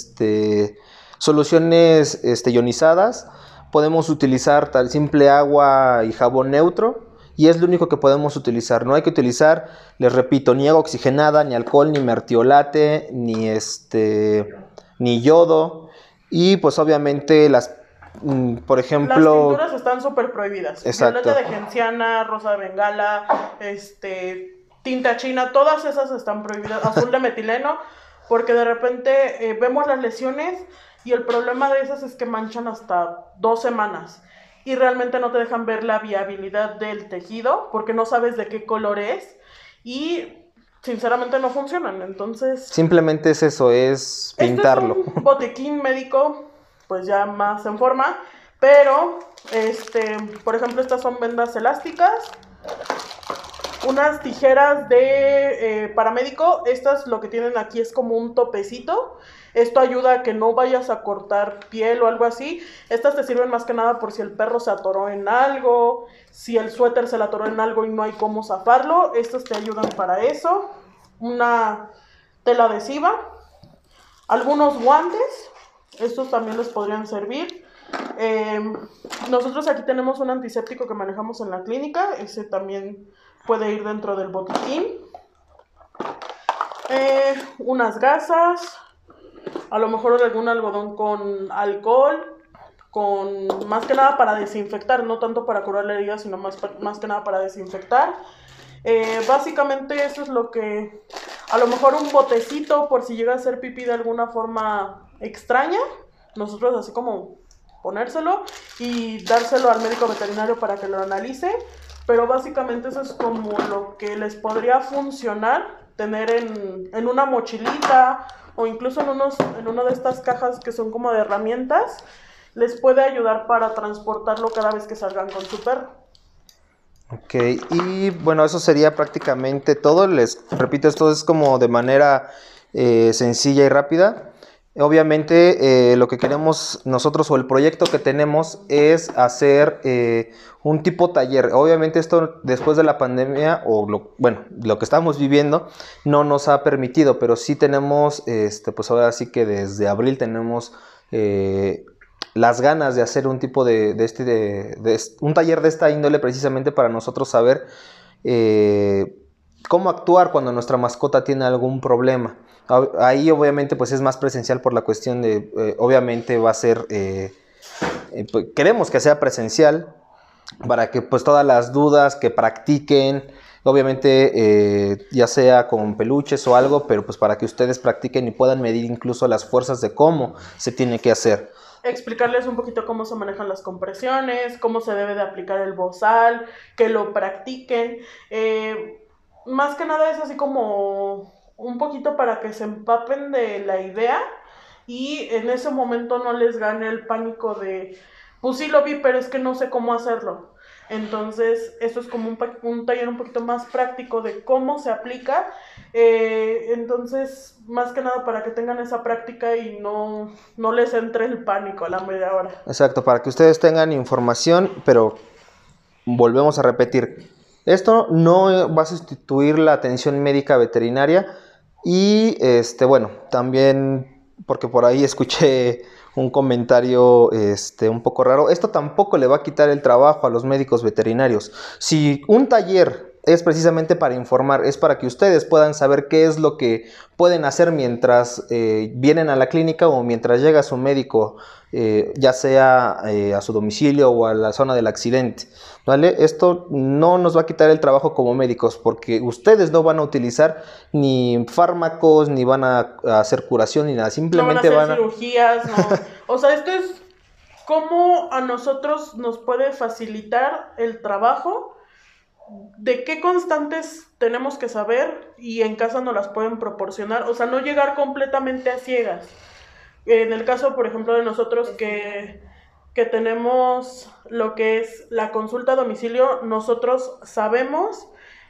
soluciones ionizadas. Podemos utilizar tal simple agua y jabón neutro. Y es lo único que podemos utilizar. No hay que utilizar, les repito, ni agua oxigenada, ni alcohol, ni mertiolate, ni yodo. Y pues obviamente por ejemplo... Las tinturas están súper prohibidas. Exacto. Violeta de genciana, rosa de bengala, tinta china, todas esas están prohibidas. Azul de metileno, porque de repente vemos las lesiones y el problema de esas es que manchan hasta 2 semanas. Y realmente no te dejan ver la viabilidad del tejido porque no sabes de qué color es y sinceramente no funcionan. Entonces simplemente es eso, es pintarlo. Este es un botiquín médico pues ya más en forma, pero por ejemplo estas son vendas elásticas, unas tijeras de paramédico. Estas lo que tienen aquí es como un topecito. Esto ayuda a que no vayas a cortar piel o algo así. Estas te sirven más que nada por si el perro se atoró en algo, si el suéter se le atoró en algo y no hay cómo zafarlo. Estos te ayudan para eso. Una tela adhesiva. Algunos guantes. Estos también les podrían servir. Nosotros aquí tenemos un antiséptico que manejamos en la clínica. Ese también puede ir dentro del botiquín. Unas gasas. A lo mejor algún algodón con alcohol, más que nada para desinfectar, no tanto para curar la herida, sino más que nada para desinfectar. Básicamente eso es lo que... A lo mejor un botecito por si llega a hacer pipí de alguna forma extraña. Nosotros así como ponérselo y dárselo al médico veterinario para que lo analice. Pero básicamente eso es como lo que les podría funcionar, tener en una mochilita o incluso en una de estas cajas que son como de herramientas, les puede ayudar para transportarlo cada vez que salgan con su perro. Ok, y bueno, eso sería prácticamente todo. Les repito, esto es como de manera sencilla y rápida. Obviamente lo que queremos nosotros o el proyecto que tenemos es hacer un tipo taller. Obviamente esto después de la pandemia o lo que estamos viviendo no nos ha permitido, pero sí tenemos, pues ahora sí que desde abril tenemos las ganas de hacer un tipo un taller de esta índole precisamente para nosotros saber cómo actuar cuando nuestra mascota tiene algún problema. Ahí obviamente pues es más presencial por la cuestión de, obviamente va a ser, pues, queremos que sea presencial para que pues todas las dudas que practiquen, obviamente ya sea con peluches o algo, pero pues para que ustedes practiquen y puedan medir incluso las fuerzas de cómo se tiene que hacer. Explicarles un poquito cómo se manejan las compresiones, cómo se debe de aplicar el bozal, que lo practiquen. Más que nada es así como un poquito para que se empapen de la idea y en ese momento no les gane el pánico de, pues sí lo vi, pero es que no sé cómo hacerlo. Entonces, esto es como un taller un poquito más práctico de cómo se aplica. Entonces, más que nada para que tengan esa práctica y no les entre el pánico a la media hora. Exacto, para que ustedes tengan información, pero volvemos a repetir, esto no va a sustituir la atención médica veterinaria y bueno, también porque por ahí escuché un comentario un poco raro, esto tampoco le va a quitar el trabajo a los médicos veterinarios. Si un taller es precisamente para informar, es para que ustedes puedan saber qué es lo que pueden hacer mientras vienen a la clínica o mientras llega su médico, ya sea a su domicilio o a la zona del accidente, ¿vale? Esto no nos va a quitar el trabajo como médicos porque ustedes no van a utilizar ni fármacos, ni van a hacer curación, ni nada, simplemente no van a hacer cirugías, no. O sea, esto es cómo a nosotros nos puede facilitar el trabajo, de qué constantes tenemos que saber y en casa nos las pueden proporcionar, o sea, no llegar completamente a ciegas. En el caso, por ejemplo, de nosotros que tenemos lo que es la consulta a domicilio, nosotros sabemos,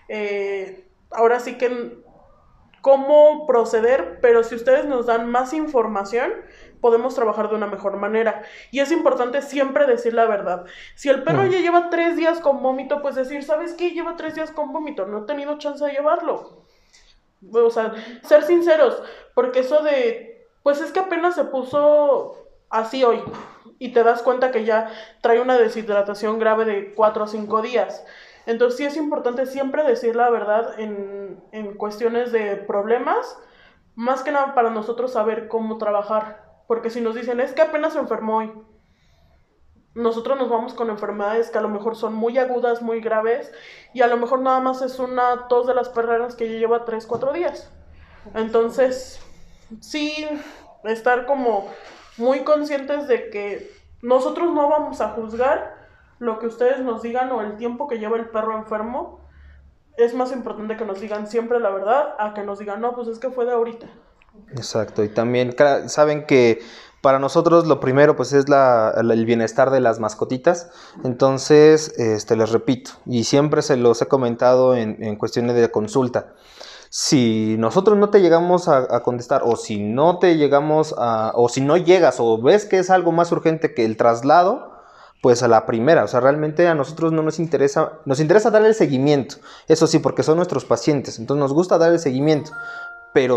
ahora sí que cómo proceder, pero si ustedes nos dan más información, podemos trabajar de una mejor manera. Y es importante siempre decir la verdad. Si el perro ya lleva 3 días con vómito, pues decir, ¿sabes qué? Lleva 3 días con vómito, no he tenido chance de llevarlo. O sea, ser sinceros, porque eso de, pues es que apenas se puso así hoy, y te das cuenta que ya trae una deshidratación grave de 4 o 5 días. Entonces sí es importante siempre decir la verdad en cuestiones de problemas, más que nada para nosotros saber cómo trabajar. Porque si nos dicen, es que apenas se enfermó hoy, nosotros nos vamos con enfermedades que a lo mejor son muy agudas, muy graves, y a lo mejor nada más es una tos de las perreras que ya lleva 3, 4 días. Entonces, sí, estar como muy conscientes de que nosotros no vamos a juzgar lo que ustedes nos digan o el tiempo que lleva el perro enfermo. Es más importante que nos digan siempre la verdad a que nos digan, no, pues es que fue de ahorita. Exacto, y también saben que para nosotros lo primero pues es el bienestar de las mascotitas. Entonces, les repito, y siempre se los he comentado en cuestiones de consulta, si nosotros no te llegamos a contestar, o si no te llegamos o si no llegas, o ves que es algo más urgente que el traslado, pues a la primera, o sea, realmente a nosotros no nos interesa darle el seguimiento, eso sí, porque son nuestros pacientes, entonces nos gusta dar el seguimiento, pero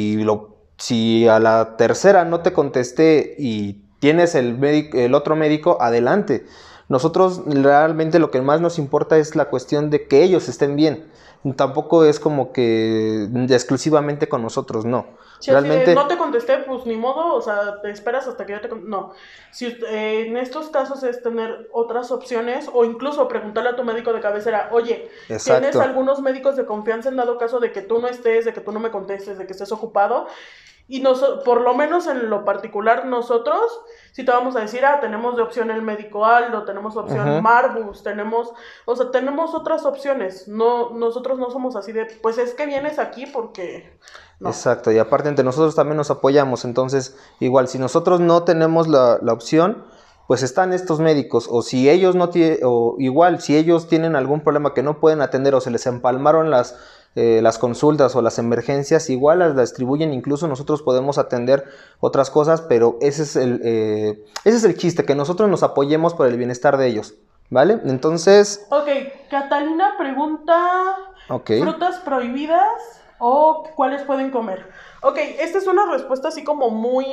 si a la tercera no te contesté y tienes el otro médico, adelante. Nosotros realmente lo que más nos importa es la cuestión de que ellos estén bien. Tampoco es como que exclusivamente con nosotros, no. Si realmente no te contesté, pues ni modo, o sea, te esperas hasta que yo te conteste. No, si en estos casos es tener otras opciones o incluso preguntarle a tu médico de cabecera, oye, exacto, ¿tienes algunos médicos de confianza en dado caso de que tú no estés, de que tú no me contestes, de que estés ocupado? Y por lo menos en lo particular nosotros, si te vamos a decir, tenemos de opción el médico Aldo, tenemos de opción Marbus, tenemos otras opciones. No, nosotros no somos así de, pues es que vienes aquí porque... No. Exacto, y aparte entre nosotros también nos apoyamos, entonces igual si nosotros no tenemos la opción, pues están estos médicos, o si ellos no tienen, o igual, si ellos tienen algún problema que no pueden atender o se les empalmaron las consultas o las emergencias, igual las distribuyen, incluso nosotros podemos atender otras cosas, pero ese es el chiste, que nosotros nos apoyemos por el bienestar de ellos, ¿vale? Entonces... Ok, Catalina pregunta, ¿frutas prohibidas o cuáles pueden comer? Ok, esta es una respuesta así como muy...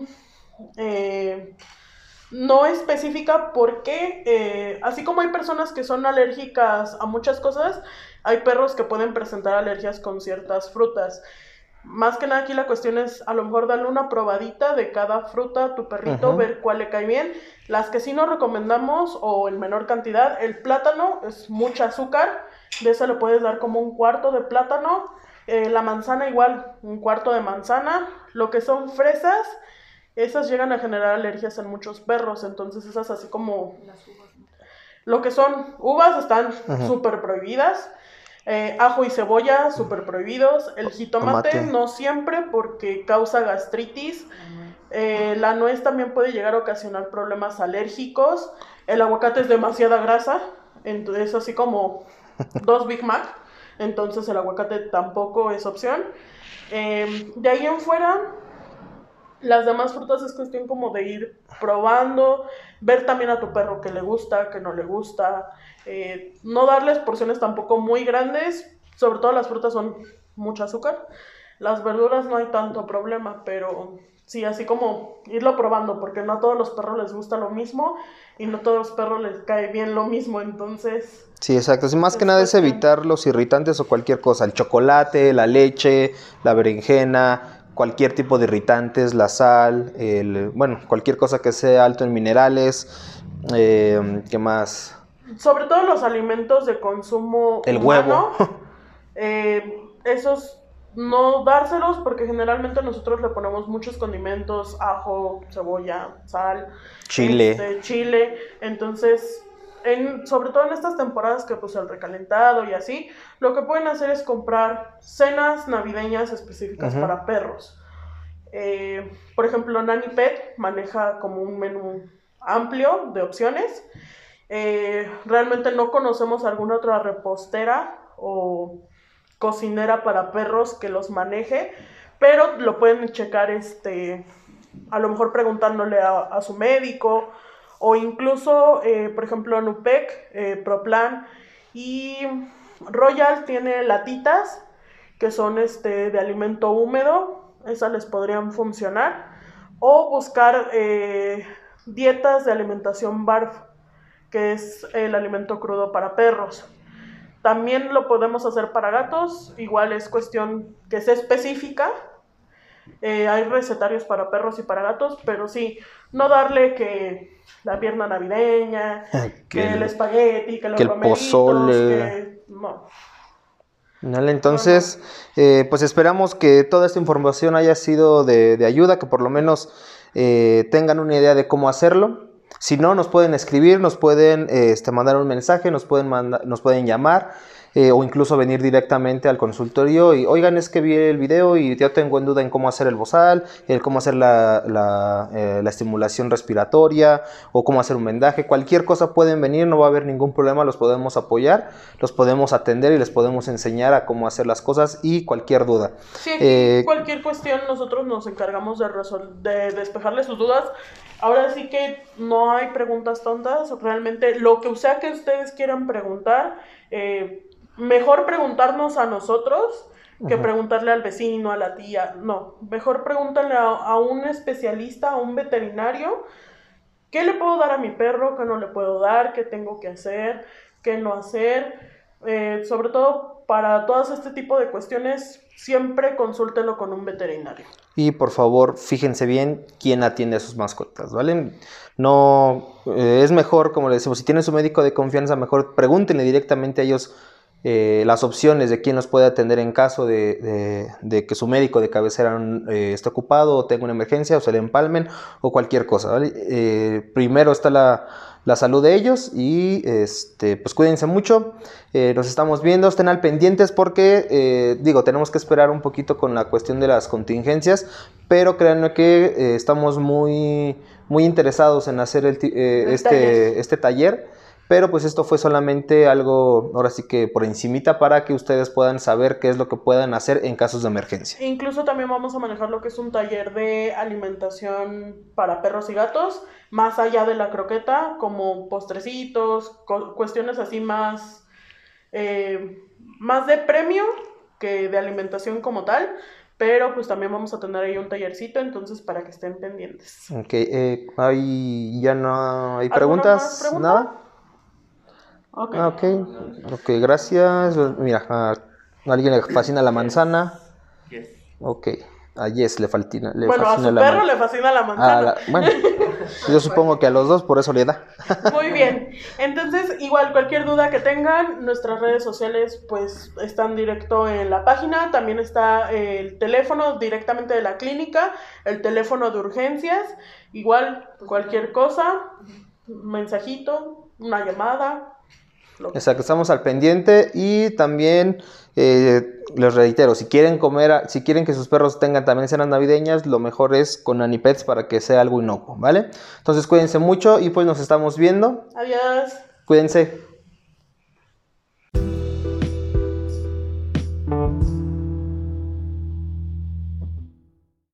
no específica porque así como hay personas que son alérgicas a muchas cosas, hay perros que pueden presentar alergias con ciertas frutas. Más que nada aquí la cuestión es a lo mejor darle una probadita de cada fruta a tu perrito, ver cuál le cae bien. Las que sí nos recomendamos o en menor cantidad, el plátano es mucha azúcar, de eso le puedes dar como un cuarto de plátano, la manzana igual, un cuarto de manzana, lo que son fresas. Esas llegan a generar alergias en muchos perros, entonces esas así como... Lo que son uvas están súper prohibidas, ajo y cebolla súper prohibidos, el jitomate no siempre porque causa gastritis, la nuez también puede llegar a ocasionar problemas alérgicos, el aguacate es demasiada grasa, entonces es así como 2 Big Mac, entonces el aguacate tampoco es opción. De ahí en fuera... Las demás frutas es cuestión como de ir probando, ver también a tu perro qué le gusta, qué no le gusta, no darles porciones tampoco muy grandes, sobre todo las frutas son mucho azúcar, las verduras no hay tanto problema, pero sí, así como irlo probando, porque no a todos los perros les gusta lo mismo y no a todos los perros les cae bien lo mismo, entonces... Sí, exacto, sí, más que nada es evitar los irritantes o cualquier cosa, el chocolate, la leche, la berenjena... Cualquier tipo de irritantes, la sal, bueno, cualquier cosa que sea alto en minerales, ¿qué más? Sobre todo los alimentos de consumo el humano, huevo. Esos no dárselos porque generalmente nosotros le ponemos muchos condimentos, ajo, cebolla, sal, chile, entonces... sobre todo en estas temporadas que pues el recalentado y así, lo que pueden hacer es comprar cenas navideñas específicas para perros. Por ejemplo, Nani Pet maneja como un menú amplio de opciones. Realmente no conocemos alguna otra repostera o cocinera para perros que los maneje, pero lo pueden checar a lo mejor preguntándole a su médico, o incluso, por ejemplo, Nupec, Proplan y Royal tiene latitas que son de alimento húmedo, esas les podrían funcionar, o buscar dietas de alimentación BARF, que es el alimento crudo para perros. También lo podemos hacer para gatos, igual es cuestión que sea específica. Hay recetarios para perros y para gatos, pero sí, no darle que la pierna navideña, que el espagueti, que los romeritos, el pozole, no. Vale, entonces, pues esperamos que toda esta información haya sido de ayuda, que por lo menos tengan una idea de cómo hacerlo. Si no, nos pueden escribir, nos pueden mandar un mensaje, nos pueden llamar. O incluso venir directamente al consultorio y, oigan, es que vi el video y yo tengo en duda en cómo hacer el bozal, cómo hacer la estimulación respiratoria o cómo hacer un vendaje. Cualquier cosa pueden venir, no va a haber ningún problema, los podemos apoyar, los podemos atender y les podemos enseñar a cómo hacer las cosas y cualquier duda. Sí, cualquier cuestión nosotros nos encargamos de despejarles sus dudas. Ahora sí que no hay preguntas tontas, realmente lo que sea que ustedes quieran preguntar, mejor preguntarnos a nosotros que preguntarle al vecino, a la tía. No, mejor pregúntale a un especialista, a un veterinario, ¿qué le puedo dar a mi perro? ¿Qué no le puedo dar? ¿Qué tengo que hacer? ¿Qué no hacer? Sobre todo para todas este tipo de cuestiones, siempre consúltelo con un veterinario. Y por favor, fíjense bien quién atiende a sus mascotas, ¿vale? No, es mejor, como le decimos, si tienen su médico de confianza, mejor pregúntenle directamente a ellos las opciones de quién los puede atender en caso de que su médico de cabecera esté ocupado o tenga una emergencia o se le empalmen o cualquier cosa, ¿vale? Primero está la salud de ellos y pues cuídense mucho, nos estamos viendo, estén al pendientes porque tenemos que esperar un poquito con la cuestión de las contingencias, pero créanme que estamos muy muy interesados en hacer este taller, pero pues esto fue solamente algo, ahora sí que por encimita, para que ustedes puedan saber qué es lo que puedan hacer en casos de emergencia. Incluso también vamos a manejar lo que es un taller de alimentación para perros y gatos, más allá de la croqueta, como postrecitos, cuestiones así más de premio que de alimentación como tal, pero pues también vamos a tener ahí un tallercito, entonces para que estén pendientes. Ok, ya no hay preguntas. ¿Nada? Ok. Ok, gracias. Mira, a alguien le fascina la manzana. Yes. Ok, a Yes le fascina Bueno, a su perro le fascina la manzana. Bueno, yo supongo que a los dos por eso le da. Muy bien, entonces igual cualquier duda que tengan, nuestras redes sociales pues están directo en la página, también está el teléfono directamente de la clínica, el teléfono de urgencias, igual cualquier cosa, un mensajito, una llamada. Exacto, estamos al pendiente y también les reitero, si quieren que sus perros tengan también cenas navideñas, lo mejor es con Nanipets para que sea algo inocuo, ¿vale? Entonces cuídense mucho y pues nos estamos viendo. Adiós. Cuídense.